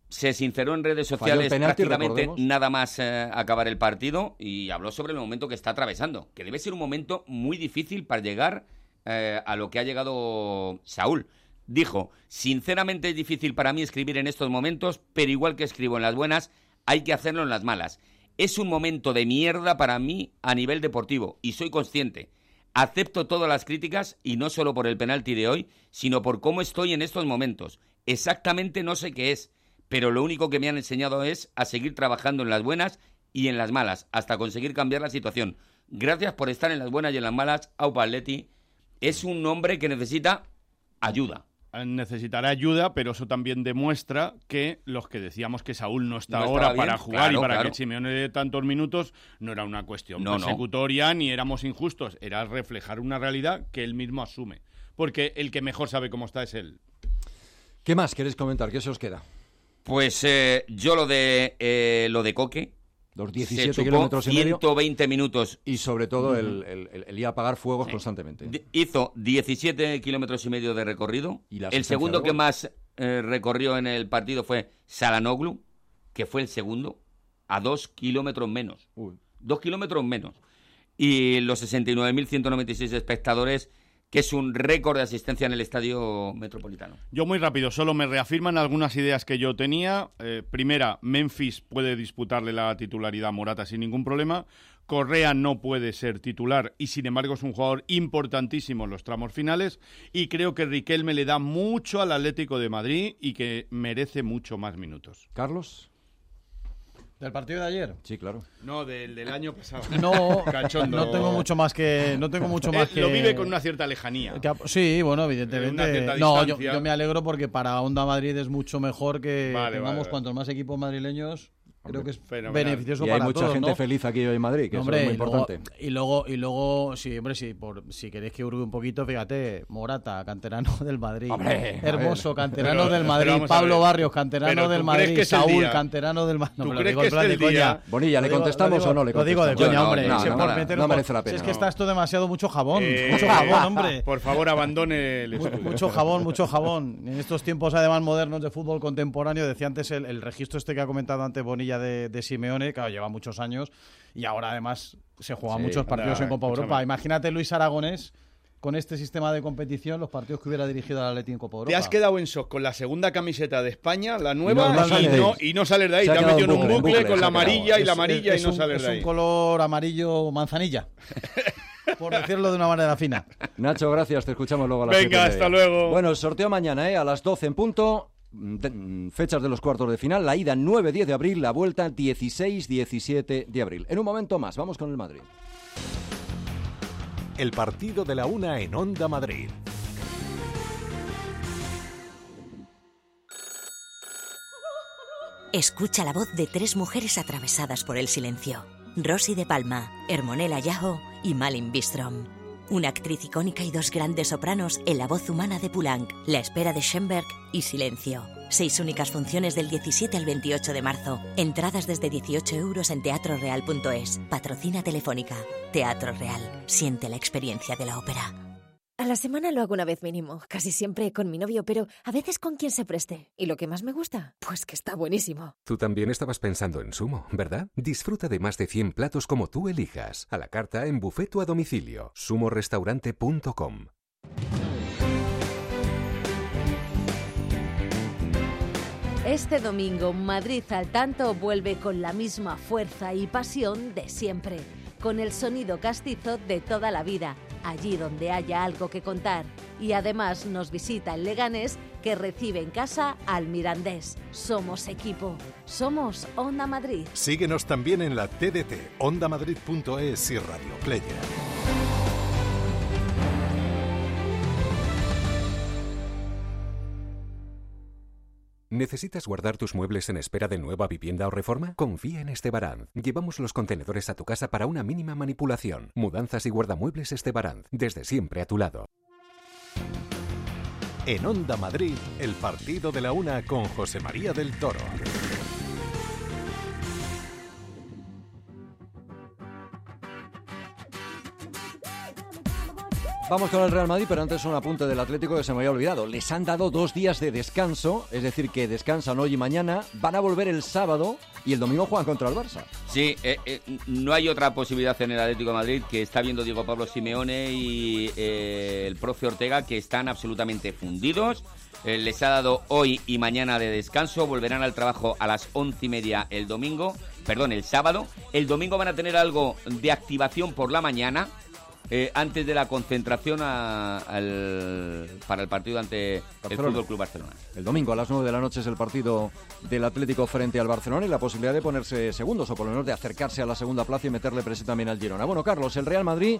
se sinceró en redes sociales prácticamente nada más acabar el partido y habló sobre el momento que está atravesando, que debe ser un momento muy difícil para llegar a lo que ha llegado Saúl. Dijo, sinceramente es difícil para mí escribir en estos momentos, pero igual que escribo en las buenas, hay que hacerlo en las malas. Es un momento de mierda para mí a nivel deportivo y soy consciente. Acepto todas las críticas y no solo por el penalti de hoy, sino por cómo estoy en estos momentos. Exactamente no sé qué es, pero lo único que me han enseñado es a seguir trabajando en las buenas y en las malas, hasta conseguir cambiar la situación. Gracias por estar en las buenas y en las malas. Aupa Atleti es un hombre que necesita ayuda. Necesitará ayuda, pero eso también demuestra que los que decíamos que Saúl no está ahora para jugar y para que Simeone dé tantos minutos, no era una cuestión persecutoria ni éramos injustos, era reflejar una realidad que él mismo asume, porque el que mejor sabe cómo está es él. ¿Qué más queréis comentar? ¿Qué se os queda? Pues yo lo de Coque. Los 17 kilómetros y medio. 120 minutos. Y sobre todo el ir a apagar fuegos constantemente. Hizo 17 kilómetros y medio de recorrido. El segundo que más recorrió en el partido fue Çalhanoğlu, que fue el segundo, a 2 kilómetros menos. 2 kilómetros menos. Y los 69.196 espectadores, que es un récord de asistencia en el Estadio Metropolitano. Yo muy rápido, solo me reafirman algunas ideas que yo tenía. Primera, Memphis puede disputarle la titularidad a Morata sin ningún problema. Correa no puede ser titular y sin embargo es un jugador importantísimo en los tramos finales. Y creo que Riquelme le da mucho al Atlético de Madrid y que merece mucho más minutos. ¿Carlos? ¿Del partido de ayer? Sí, claro. No, del año pasado. No, Cachondo. no tengo mucho más que... Lo vive con una cierta lejanía. Sí, bueno, evidentemente. Una cierta no, distancia. yo me alegro porque para Onda Madrid es mucho mejor que tengamos vale. cuantos más equipos madrileños... Creo que es fenomenal. beneficioso para todos, Y hay mucha gente feliz aquí hoy en Madrid, que hombre, eso es muy importante. Y luego, sí, hombre, si queréis que hurgue un poquito, fíjate, Morata, canterano del Madrid. Hombre, Hermoso, canterano del Madrid. Pablo Barrios, canterano del Madrid. Saúl, canterano del Madrid. ¿Tú crees que es el día? Bonilla, ¿le contestamos o no le contestamos? Lo digo de coña, hombre. No merece la pena. Es que está esto demasiado mucho jabón. Mucho jabón, hombre. Por favor, abandone el estudio. Mucho jabón. En estos tiempos, además, modernos de fútbol contemporáneo, decía antes el registro este que ha comentado antes Bonilla de Simeone, claro, lleva muchos años y ahora además se juegan muchos partidos en Copa Europa. Imagínate Luis Aragonés con este sistema de competición, los partidos que hubiera dirigido al Atleti en Copa Europa. Te has quedado en shock con la segunda camiseta de España, la nueva, y no sales de ahí. Te has metido en un bucle con la amarilla y la amarilla y no sales de ahí. Es un color amarillo manzanilla. Por decirlo de una manera fina. Nacho, gracias, te escuchamos luego a las 7:30. Venga, hasta luego. Bueno, el sorteo mañana, a las 12 en punto. Fechas de los cuartos de final, la ida 9-10 de abril, la vuelta 16-17 de abril. En un momento más, vamos con el Madrid. El partido de la una en Onda Madrid. Escucha la voz de 3 mujeres atravesadas por el silencio. Rosy de Palma, Hermonella Yajo y Malin Bistrom. Una actriz icónica y 2 grandes sopranos en la voz humana de Poulenc, La espera de Schoenberg y Silencio. 6 únicas funciones del 17 al 28 de marzo. Entradas desde 18 € en teatroreal.es. Patrocina Telefónica. Teatro Real. Siente la experiencia de la ópera. A la semana lo hago una vez mínimo, casi siempre con mi novio, pero a veces con quien se preste. ¿Y lo que más me gusta? Pues que está buenísimo. Tú también estabas pensando en Sumo, ¿verdad? Disfruta de más de 100 platos como tú elijas. A la carta, en buffet o a domicilio. sumorestaurante.com. Este domingo, Madrid al tanto vuelve con la misma fuerza y pasión de siempre, con el sonido castizo de toda la vida, allí donde haya algo que contar. Y además nos visita el Leganés, que recibe en casa al Mirandés. Somos equipo, somos Onda Madrid. Síguenos también en la TDT, ondamadrid.es y Radio Player. ¿Necesitas guardar tus muebles en espera de nueva vivienda o reforma? Confía en Estebaranz. Llevamos los contenedores a tu casa para una mínima manipulación. Mudanzas y guardamuebles Estebaranz. Desde siempre a tu lado. En Onda Madrid, el partido de la una con José María del Toro. Vamos con el Real Madrid, pero antes un apunte del Atlético que se me había olvidado. Les han dado 2 días de descanso, es decir, que descansan hoy y mañana, van a volver el sábado y el domingo juegan contra el Barça. Sí, no hay otra posibilidad en el Atlético de Madrid, que está viendo Diego Pablo Simeone y el profe Ortega, que están absolutamente fundidos. Les ha dado hoy y mañana de descanso, volverán al trabajo a las 11:30 el sábado. El domingo van a tener algo de activación por la mañana, antes de la concentración para el partido ante Barcelona. El Fútbol Club Barcelona. El domingo a las 9 de la noche es el partido del Atlético frente al Barcelona y la posibilidad de ponerse segundos, o por lo menos de acercarse a la segunda plaza y meterle presión también al Girona. Bueno, Carlos, el Real Madrid,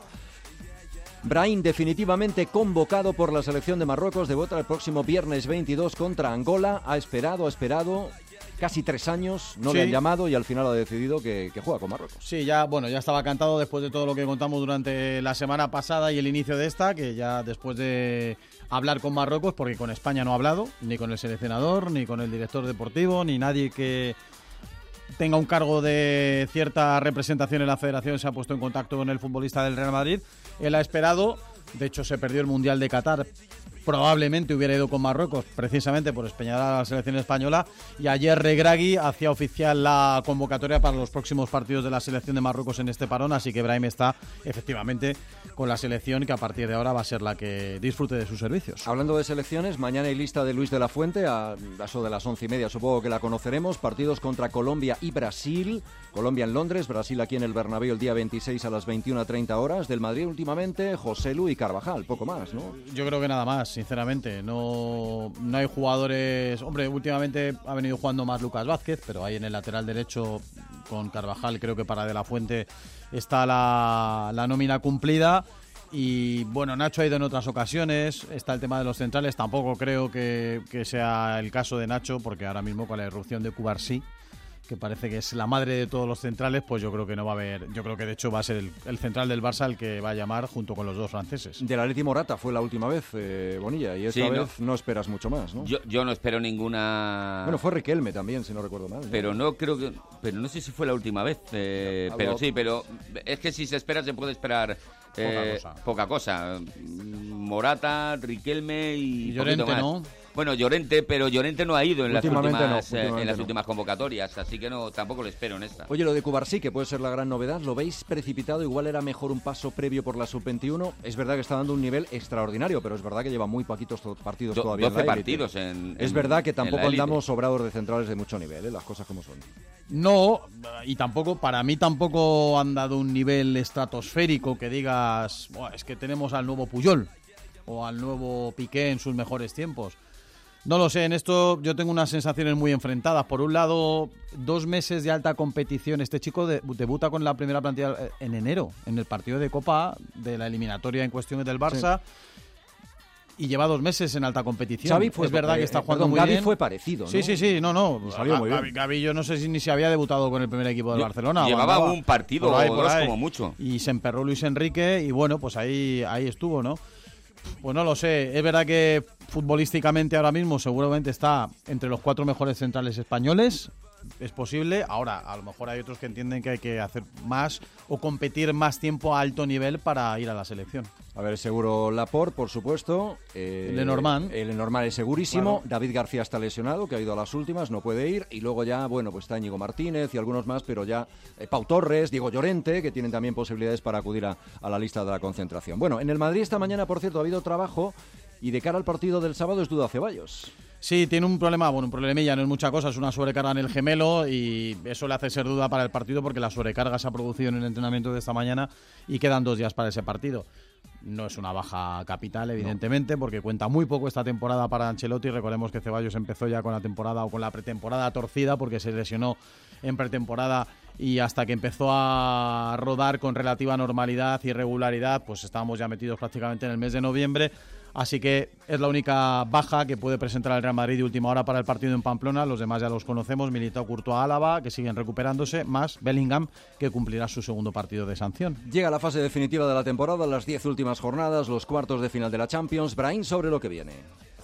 Brahim definitivamente convocado por la selección de Marruecos, debuta el próximo viernes 22 contra Angola. Ha esperado casi 3 años, no le han llamado y al final ha decidido que juega con Marruecos. Sí, ya estaba cantado después de todo lo que contamos durante la semana pasada y el inicio de esta, que ya después de hablar con Marruecos, porque con España no ha hablado, ni con el seleccionador, ni con el director deportivo, ni nadie que tenga un cargo de cierta representación en la federación se ha puesto en contacto con el futbolista del Real Madrid. Él ha esperado, de hecho se perdió el Mundial de Qatar. Probablemente hubiera ido con Marruecos precisamente por espeñar a la selección española, y ayer Regragui hacía oficial la convocatoria para los próximos partidos de la selección de Marruecos en este parón, así que Brahim está efectivamente con la selección, que a partir de ahora va a ser la que disfrute de sus servicios. Hablando de selecciones, mañana hay lista de Luis de la Fuente a eso de las 11:30, supongo que la conoceremos. Partidos contra Colombia y Brasil. Colombia en Londres, Brasil aquí en el Bernabéu el día 26 a las 21:30 horas. Del Madrid últimamente Joselu y Carvajal, poco más, ¿no? Yo creo que nada más, sinceramente. No hay jugadores. Hombre, últimamente ha venido jugando más Lucas Vázquez, pero ahí en el lateral derecho con Carvajal creo que para De la Fuente está la nómina cumplida. Y bueno, Nacho ha ido en otras ocasiones, está el tema de los centrales, tampoco creo que sea el caso de Nacho, porque ahora mismo con la irrupción de Cubarsí, que parece que es la madre de todos los centrales, pues yo creo que no va a haber, yo creo que de hecho va a ser el central del Barça el que va a llamar junto con los 2 franceses. Del Atleti Morata fue la última vez, Bonilla, y esta vez no esperas mucho más, ¿no? Yo no espero ninguna... Bueno, fue Riquelme también, si no recuerdo mal, ¿no? Pero no sé si fue la última vez, pero sí, pero es que si se espera se puede esperar poca cosa. Morata, Riquelme y Llorente, más. ¿no? Bueno, Llorente, pero Llorente no ha ido en las últimamente últimas convocatorias, así que tampoco lo espero en esta. Oye, lo de Cubarsí, que puede ser la gran novedad, ¿lo veis precipitado? Igual era mejor un paso previo por la sub-21. Es verdad que está dando un nivel extraordinario, pero es verdad que lleva muy poquitos partidos todavía 12 en la partidos Es verdad que tampoco andamos sobrados de centrales de mucho nivel, las cosas como son. No, y para mí tampoco han dado un nivel estratosférico que digas, es que tenemos al nuevo Puyol o al nuevo Piqué en sus mejores tiempos. No lo sé, en esto yo tengo unas sensaciones muy enfrentadas. Por un lado, 2 meses de alta competición. Este chico debuta con la primera plantilla en enero, en el partido de Copa de la eliminatoria en cuestiones del Barça. Sí. Y lleva 2 meses en alta competición. Xavi es verdad que está jugando muy bien. Gavi fue parecido, ¿no? Sí, no. Salió muy bien. Gavi yo no sé ni si había debutado con el primer equipo del Barcelona. Llevaba un partido o 2 como mucho. Y se emperró Luis Enrique y bueno, pues ahí estuvo, ¿no? Pues no lo sé, es verdad que futbolísticamente ahora mismo seguramente está entre los 4 mejores centrales españoles, es posible. Ahora, a lo mejor hay otros que entienden que hay que hacer más o competir más tiempo a alto nivel para ir a la selección. A ver, seguro Laporte, por supuesto. Lenormand. El Lenormand es segurísimo. Claro. David García está lesionado, que ha ido a las últimas, no puede ir. Y luego ya, bueno, pues está Íñigo Martínez y algunos más, pero ya Pau Torres, Diego Llorente, que tienen también posibilidades para acudir a la lista de la concentración. Bueno, en el Madrid esta mañana, por cierto, ha habido trabajo y de cara al partido del sábado es duda Ceballos. Sí, tiene un problemilla, no es mucha cosa, es una sobrecarga en el gemelo y eso le hace ser duda para el partido porque la sobrecarga se ha producido en el entrenamiento de esta mañana y quedan 2 días para ese partido. No es una baja capital, evidentemente, porque cuenta muy poco esta temporada para Ancelotti. Recordemos que Ceballos empezó ya con la temporada o con la pretemporada torcida porque se lesionó en pretemporada y hasta que empezó a rodar con relativa normalidad y regularidad, pues estábamos ya metidos prácticamente en el mes de noviembre. Así que es la única baja que puede presentar el Real Madrid de última hora para el partido en Pamplona. Los demás ya los conocemos, Militao, Courtois, Álava, que siguen recuperándose, más Bellingham, que cumplirá su segundo partido de sanción. Llega la fase definitiva de la temporada, las 10 últimas jornadas, los cuartos de final de la Champions. Brahim, sobre lo que viene.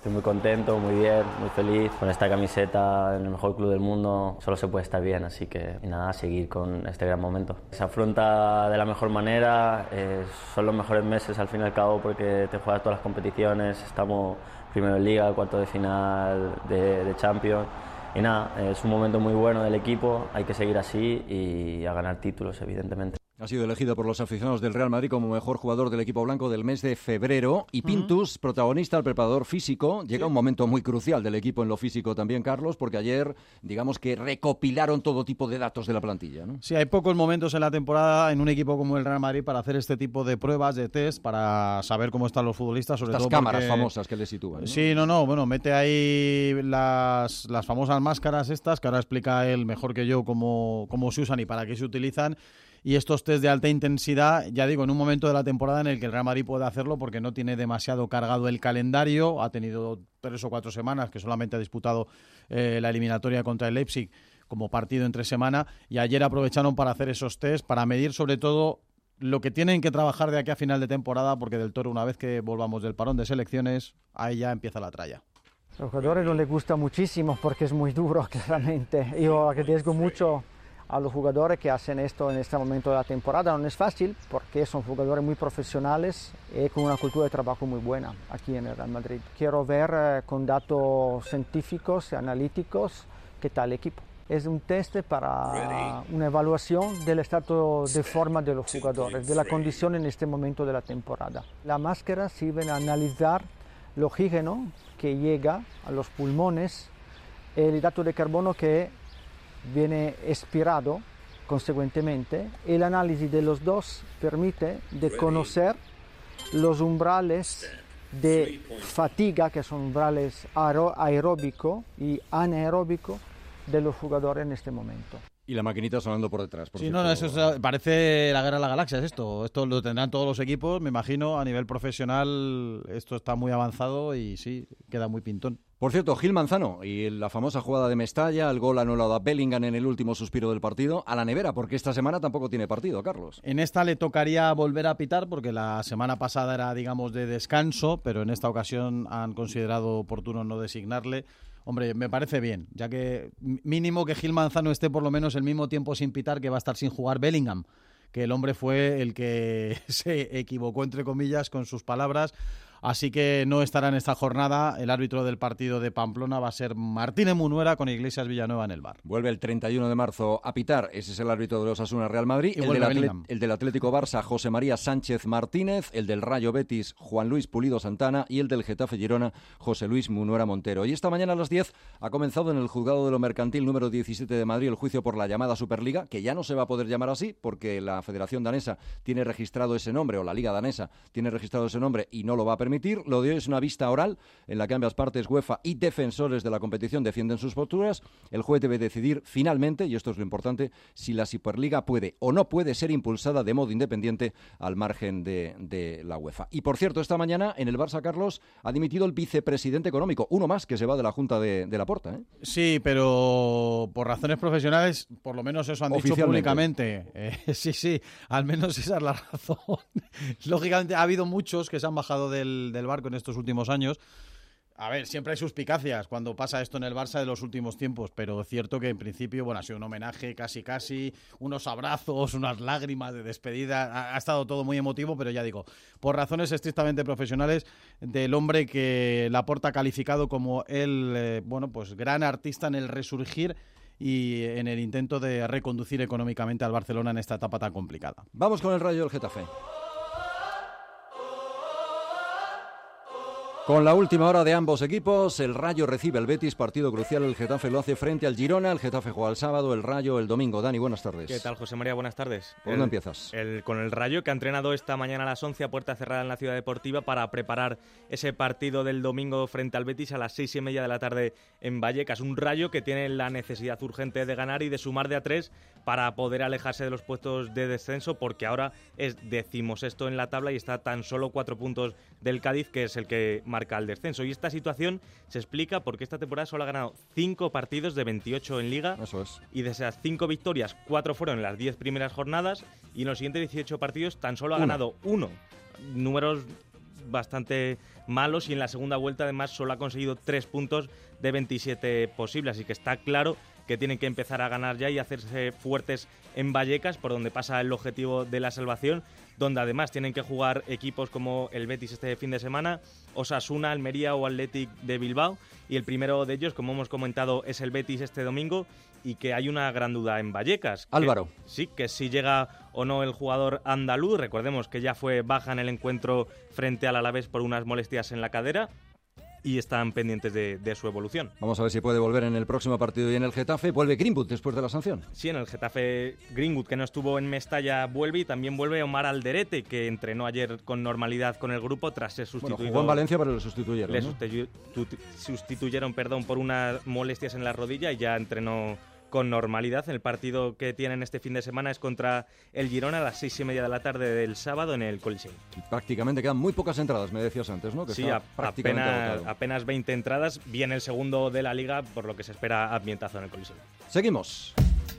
Estoy muy contento, muy bien, muy feliz. Con esta camiseta en el mejor club del mundo solo se puede estar bien, así que y nada, seguir con este gran momento. Se afronta de la mejor manera, son los mejores meses al fin y al cabo porque te juegas todas las competiciones, estamos primero en Liga, cuarto de final de Champions. Y nada, es un momento muy bueno del equipo, hay que seguir así y a ganar títulos, evidentemente. Ha sido elegido por los aficionados del Real Madrid como mejor jugador del equipo blanco del mes de febrero. Y Pintus, protagonista, el preparador físico, llega un momento muy crucial del equipo en lo físico también, Carlos, porque ayer, digamos que recopilaron todo tipo de datos de la plantilla, ¿no? Sí, hay pocos momentos en la temporada en un equipo como el Real Madrid para hacer este tipo de pruebas, de test, para saber cómo están los futbolistas, sobre Estas todo cámaras porque... famosas que les sitúan, ¿no? Sí, bueno, mete ahí las famosas máscaras estas, que ahora explica él mejor que yo cómo se usan y para qué se utilizan. Y estos test de alta intensidad, ya digo, en un momento de la temporada en el que el Real Madrid puede hacerlo porque no tiene demasiado cargado el calendario, ha tenido 3 o 4 semanas que solamente ha disputado la eliminatoria contra el Leipzig como partido entre semana, y ayer aprovecharon para hacer esos test, para medir sobre todo lo que tienen que trabajar de aquí a final de temporada, porque Del Toro, una vez que volvamos del parón de selecciones, ahí ya empieza la tralla. A los jugadores no les gusta muchísimo porque es muy duro, claramente. Yo arriesgo mucho a los jugadores que hacen esto en este momento de la temporada. No es fácil porque son jugadores muy profesionales y con una cultura de trabajo muy buena aquí en el Real Madrid. Quiero ver con datos científicos y analíticos qué tal el equipo. Es un test para una evaluación del estado de forma de los jugadores, de la condición en este momento de la temporada. La máscara sirve a analizar el oxígeno que llega a los pulmones, el hidrato de carbono que viene expirado consecuentemente. El análisis de los dos permite de conocer los umbrales de fatiga, que son umbrales aeróbico y anaeróbico de los jugadores en este momento. Y la maquinita sonando por detrás. Sí, no, eso parece la guerra de las galaxias esto lo tendrán todos los equipos, me imagino, a nivel profesional esto está muy avanzado y sí, queda muy pintón. Por cierto, Gil Manzano y la famosa jugada de Mestalla, el gol anulado a Bellingham en el último suspiro del partido, a la nevera, porque esta semana tampoco tiene partido, Carlos. En esta le tocaría volver a pitar, porque la semana pasada era, digamos, de descanso, pero en esta ocasión han considerado oportuno no designarle. Hombre, me parece bien, ya que mínimo que Gil Manzano esté por lo menos el mismo tiempo sin pitar que va a estar sin jugar Bellingham, que el hombre fue el que se equivocó, entre comillas, con sus palabras. Así que no estará en esta jornada. El árbitro del partido de Pamplona va a ser Martínez Munuera, con Iglesias Villanueva en el VAR. Vuelve el 31 de marzo a pitar. Ese es el árbitro de los Osasuna Real Madrid. El del Atlético Barça, José María Sánchez Martínez. El del Rayo Betis, Juan Luis Pulido Santana. Y el del Getafe Girona, José Luis Munuera Montero. Y esta mañana a las 10 ha comenzado en el Juzgado de lo Mercantil número 17 de Madrid el juicio por la llamada Superliga, que ya no se va a poder llamar así porque la Federación Danesa tiene registrado ese nombre, o la Liga Danesa tiene registrado ese nombre y no lo va a permitir. Lo de hoy es una vista oral en la que ambas partes, UEFA y defensores de la competición, defienden sus posturas. El juez debe decidir finalmente, y esto es lo importante, si la Superliga puede o no puede ser impulsada de modo independiente al margen de la UEFA. Y por cierto, esta mañana en el Barça, Carlos, ha dimitido el vicepresidente económico, uno más que se va de la Junta de Laporta, ¿eh? Sí, pero por razones profesionales, por lo menos eso han dicho públicamente. Sí, al menos esa es la razón. Lógicamente ha habido muchos que se han bajado del barco en estos últimos años. A ver, siempre hay suspicacias cuando pasa esto en el Barça de los últimos tiempos, pero es cierto que en principio, bueno, ha sido un homenaje casi, unos abrazos, unas lágrimas de despedida, ha estado todo muy emotivo, pero ya digo, por razones estrictamente profesionales del hombre que Laporta ha calificado como el, gran artista en el resurgir y en el intento de reconducir económicamente al Barcelona en esta etapa tan complicada. Vamos con el Rayo del Getafe. Con la última hora de ambos equipos, el Rayo recibe al Betis, partido crucial, el Getafe lo hace frente al Girona, el Getafe juega el sábado, el Rayo el domingo. Dani, buenas tardes. ¿Qué tal, José María? Buenas tardes. ¿Por dónde empiezas? Con el Rayo, que ha entrenado esta mañana a las 11 a puerta cerrada en la Ciudad Deportiva para preparar ese partido del domingo frente al Betis a las 6:30 de la tarde en Vallecas. Un Rayo que tiene la necesidad urgente de ganar y de sumar de a 3 para poder alejarse de los puestos de descenso, porque ahora es 16º en la tabla y está tan solo 4 puntos del Cádiz, que es el que marca el descenso. Y esta situación se explica porque esta temporada solo ha ganado 5 partidos de 28 en Liga. Eso es. Y de esas 5 victorias, 4 fueron en las 10 primeras jornadas y en los siguientes 18 partidos tan solo ha ganado 1. Números bastante malos y en la segunda vuelta además solo ha conseguido 3 puntos de 27 posibles, así que está claro que tienen que empezar a ganar ya y hacerse fuertes en Vallecas, por donde pasa el objetivo de la salvación, donde además tienen que jugar equipos como el Betis este fin de semana, Osasuna, Almería o Athletic de Bilbao, y el primero de ellos, como hemos comentado, es el Betis este domingo, y que hay una gran duda en Vallecas. Álvaro. Que si llega o no el jugador andaluz. Recordemos que ya fue baja en el encuentro frente al Alavés por unas molestias en la cadera, y están pendientes de su evolución. Vamos a ver si puede volver en el próximo partido. Y en el Getafe vuelve Greenwood después de la sanción. Sí, en el Getafe Greenwood, que no estuvo en Mestalla, vuelve, y también vuelve Omar Alderete, que entrenó ayer con normalidad con el grupo tras ser sustituido. Bueno, jugó en Valencia, pero le sustituyeron. Sustituyeron por unas molestias en la rodilla, y ya entrenó con normalidad. El partido que tienen este fin de semana es contra el Girona a las 6:30 de la tarde del sábado en el Coliseo. Prácticamente quedan muy pocas entradas, me decías antes, ¿no? Que sí, apenas 20 entradas. Viene el segundo de la Liga, por lo que se espera ambientazo en el Coliseo. Seguimos.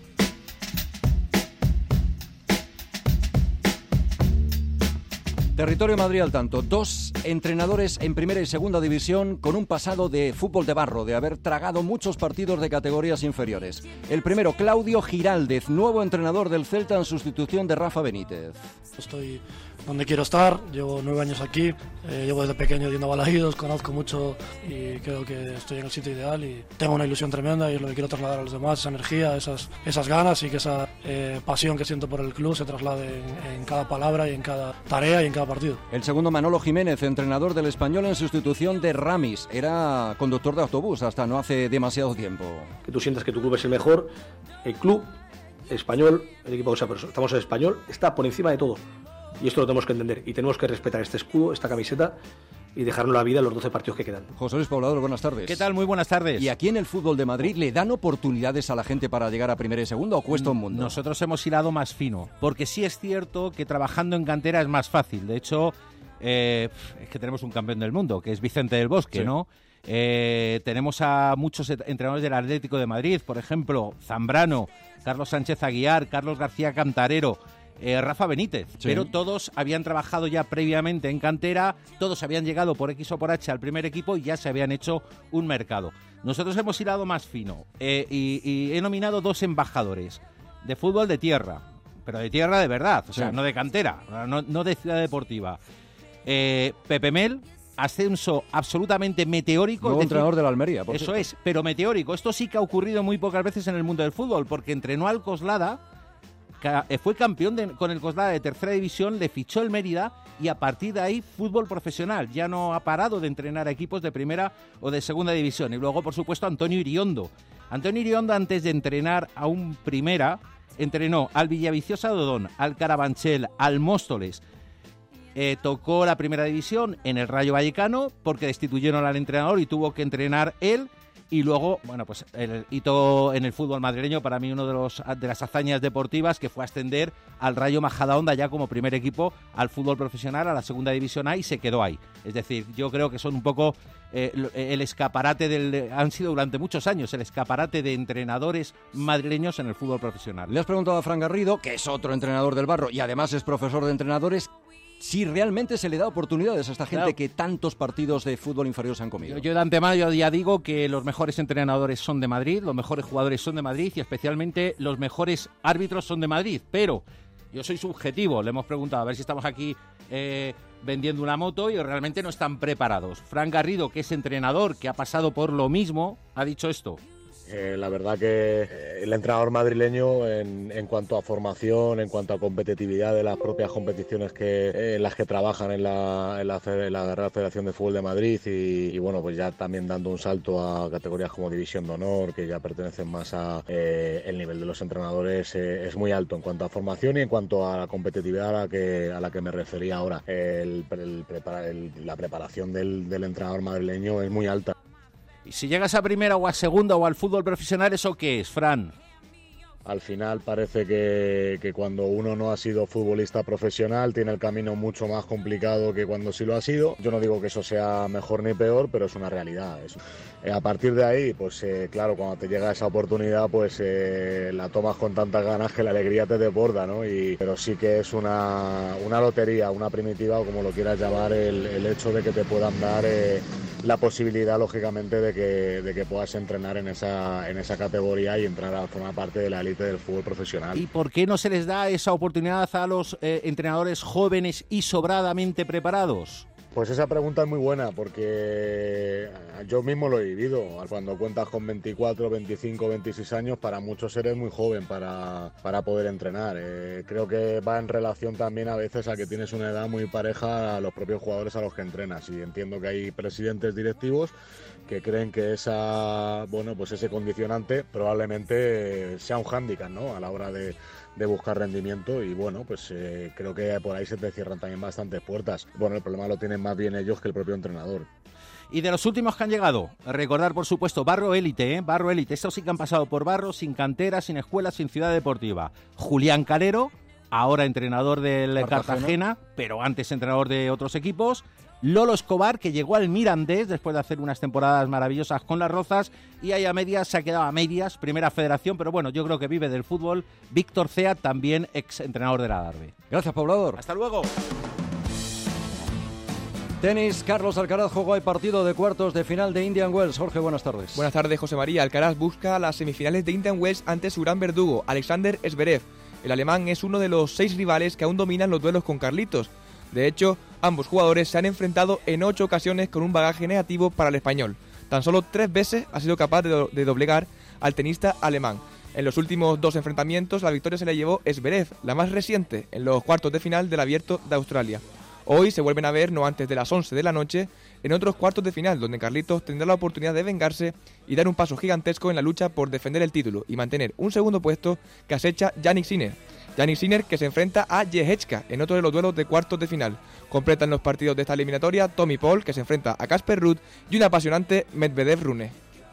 Territorio Madrid al tanto. 2 entrenadores en primera y segunda división con un pasado de fútbol de barro, de haber tragado muchos partidos de categorías inferiores. El primero, Claudio Giraldez, nuevo entrenador del Celta en sustitución de Rafa Benítez. Estoy donde quiero estar, llevo 9 años aquí, llevo desde pequeño yendo a Balaídos, conozco mucho y creo que estoy en el sitio ideal y tengo una ilusión tremenda y es lo que quiero trasladar a los demás, esa energía, esas ganas y que esa pasión que siento por el club se traslade en cada palabra y en cada tarea y en cada partido. El segundo, Manolo Jiménez, entrenador del Español en sustitución de Ramis. Era conductor de autobús hasta no hace demasiado tiempo. Que tú sientas que tu club es el mejor, el club, el Español, el equipo que sea, pero estamos en Español, está por encima de todo. Y esto lo tenemos que entender y tenemos que respetar este escudo, esta camiseta y dejarnos la vida en los 12 partidos que quedan. José Luis Poblador, buenas tardes. ¿Qué tal? Muy buenas tardes. ¿Y aquí en el fútbol de Madrid le dan oportunidades a la gente para llegar a primera y segunda o cuesta un mundo? Nosotros hemos hilado más fino, porque sí es cierto que trabajando en cantera es más fácil. De hecho, es que tenemos un campeón del mundo, que es Vicente del Bosque, sí, ¿no? Tenemos a muchos entrenadores del Atlético de Madrid, por ejemplo, Zambrano, Carlos Sánchez Aguiar, Carlos García Cantarero, Rafa Benítez, sí, pero todos habían trabajado ya previamente en cantera, todos habían llegado por X o por H al primer equipo y ya se habían hecho un mercado. Nosotros hemos hilado más fino y he nominado 2 embajadores de fútbol de tierra, pero de tierra de verdad, o sea, no de cantera, no de ciudad deportiva. Pepe Mel, ascenso absolutamente meteórico. Nuevo entrenador de la Almería, por eso cierto. Es, pero meteórico. Esto sí que ha ocurrido muy pocas veces en el mundo del fútbol, porque entrenó al Coslada, fue campeón con el Coslada de tercera división, le fichó el Mérida y a partir de ahí fútbol profesional. Ya no ha parado de entrenar a equipos de primera o de segunda división. Y luego, por supuesto, Antonio Iriondo. Antonio Iriondo, antes de entrenar a un primera, entrenó al Villaviciosa de Odón, al Carabanchel, al Móstoles. Tocó la primera división en el Rayo Vallecano porque destituyeron al entrenador y tuvo que entrenar él. Y luego, bueno, pues el hito en el fútbol madrileño, para mí uno de las hazañas deportivas, que fue ascender al Rayo Majadahonda ya como primer equipo al fútbol profesional, a la segunda división A, y se quedó ahí. Es decir, yo creo que son un poco el escaparate han sido durante muchos años el escaparate de entrenadores madrileños en el fútbol profesional. Le has preguntado a Fran Garrido, que es otro entrenador del barro y además es profesor de entrenadores, si realmente se le da oportunidades a esta gente, claro, que tantos partidos de fútbol inferior se han comido. Yo de antemano ya digo que los mejores entrenadores son de Madrid, los mejores jugadores son de Madrid y especialmente los mejores árbitros son de Madrid, pero yo soy subjetivo, le hemos preguntado a ver si estamos aquí vendiendo una moto y realmente no están preparados. Fran Garrido, que es entrenador, que ha pasado por lo mismo, ha dicho esto. La verdad que el entrenador madrileño en cuanto a formación, en cuanto a competitividad de las propias competiciones en las que trabajan en la Real Federación de Fútbol de Madrid y bueno, pues ya también dando un salto a categorías como División de Honor, que ya pertenecen más a el nivel de los entrenadores, es muy alto en cuanto a formación y en cuanto a la competitividad a la que me refería ahora. La preparación del entrenador madrileño es muy alta. Y si llegas a primera o a segunda o al fútbol profesional, ¿eso qué es, Fran? Al final parece que cuando uno no ha sido futbolista profesional tiene el camino mucho más complicado que cuando sí lo ha sido. Yo no digo que eso sea mejor ni peor, pero es una realidad. A partir de ahí, pues claro, cuando te llega esa oportunidad, pues la tomas con tantas ganas que la alegría te desborda, ¿no? Pero sí que es una lotería, una primitiva, o como lo quieras llamar, el hecho de que te puedan dar la posibilidad, lógicamente, de que puedas entrenar en esa categoría y entrar a formar parte de la élite del fútbol profesional. ¿Y por qué no se les da esa oportunidad a los entrenadores jóvenes y sobradamente preparados? Pues esa pregunta es muy buena, porque yo mismo lo he vivido. Cuando cuentas con 24, 25, 26 años, para muchos eres muy joven para poder entrenar. Creo que va en relación también a veces a que tienes una edad muy pareja a los propios jugadores a los que entrenas. Y entiendo que hay presidentes directivos que creen que ese condicionante probablemente sea un hándicap, ¿no?, a la hora de buscar rendimiento, y creo que por ahí se te cierran también bastantes puertas. El problema lo tienen más bien ellos que el propio entrenador. Y de los últimos que han llegado, recordar por supuesto Barro Élite, Barro Élite, estos sí que han pasado por Barro, sin cantera, sin escuela, sin ciudad deportiva. Julián Calero, ahora entrenador del Cartagena, pero antes entrenador de otros equipos. Lolo Escobar, que llegó al Mirandés después de hacer unas temporadas maravillosas con las Rozas, y ahí a medias se ha quedado a medias, primera federación, pero bueno, yo creo que vive del fútbol. Víctor Cea, también ex entrenador de la Adarve. Gracias, poblador. Hasta luego. Tenis, Carlos Alcaraz jugó el partido de cuartos de final de Indian Wells. Jorge, buenas tardes. Buenas tardes, José María. Alcaraz busca las semifinales de Indian Wells ante su gran verdugo, Alexander Zverev. El alemán es uno de los 6 rivales que aún dominan los duelos con Carlitos. De hecho, ambos jugadores se han enfrentado en 8 ocasiones con un bagaje negativo para el español. Tan solo 3 veces ha sido capaz de doblegar al tenista alemán. En los últimos 2 enfrentamientos, la victoria se la llevó Zverev, la más reciente, en los cuartos de final del Abierto de Australia. Hoy se vuelven a ver no antes de las 11 de la noche en otros cuartos de final, donde Carlitos tendrá la oportunidad de vengarse y dar un paso gigantesco en la lucha por defender el título y mantener un segundo puesto que acecha Jannik Sinner. Jannik Sinner, que se enfrenta a Jehechka en otro de los duelos de cuartos de final. Completan los partidos de esta eliminatoria Tommy Paul, que se enfrenta a Casper Ruud, y un apasionante Medvedev-Rune.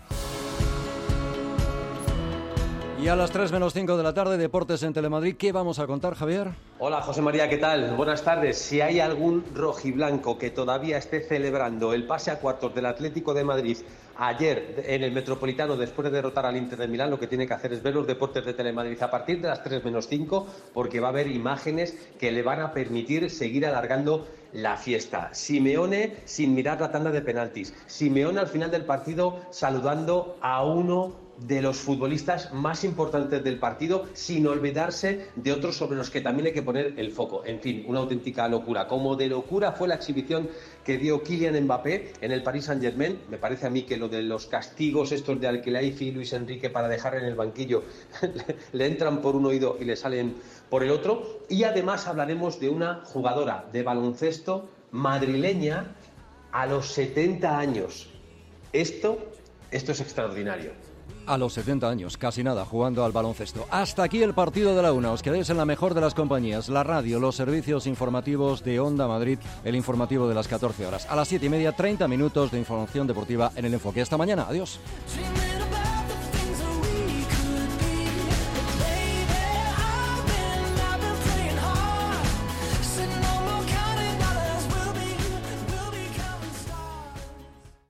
Y a las 3:05 de la tarde, Deportes en Telemadrid. ¿Qué vamos a contar, Javier? Hola, José María, ¿qué tal? Buenas tardes. Si hay algún rojiblanco que todavía esté celebrando el pase a cuartos del Atlético de Madrid ayer en el Metropolitano después de derrotar al Inter de Milán, lo que tiene que hacer es ver los Deportes de Telemadrid a partir de las 3:05, porque va a haber imágenes que le van a permitir seguir alargando la fiesta. Simeone sin mirar la tanda de penaltis. Simeone al final del partido saludando a uno de los futbolistas más importantes del partido, sin olvidarse de otros sobre los que también hay que poner el foco. En fin, una auténtica locura. Como de locura fue la exhibición que dio Kylian Mbappé en el Paris Saint-Germain. Me parece a mí que lo de los castigos estos de Al-Khelaifi y Luis Enrique para dejar en el banquillo le entran por un oído y le salen por el otro. Y además hablaremos de una jugadora de baloncesto madrileña a los 70 años. Esto es extraordinario. A los 70 años, casi nada, jugando al baloncesto. Hasta aquí el partido de la una. Os quedáis en la mejor de las compañías, la radio, los servicios informativos de Onda Madrid, el informativo de las 14 horas. A las 7:30, 30 minutos de información deportiva en El Enfoque. Hasta mañana. Adiós.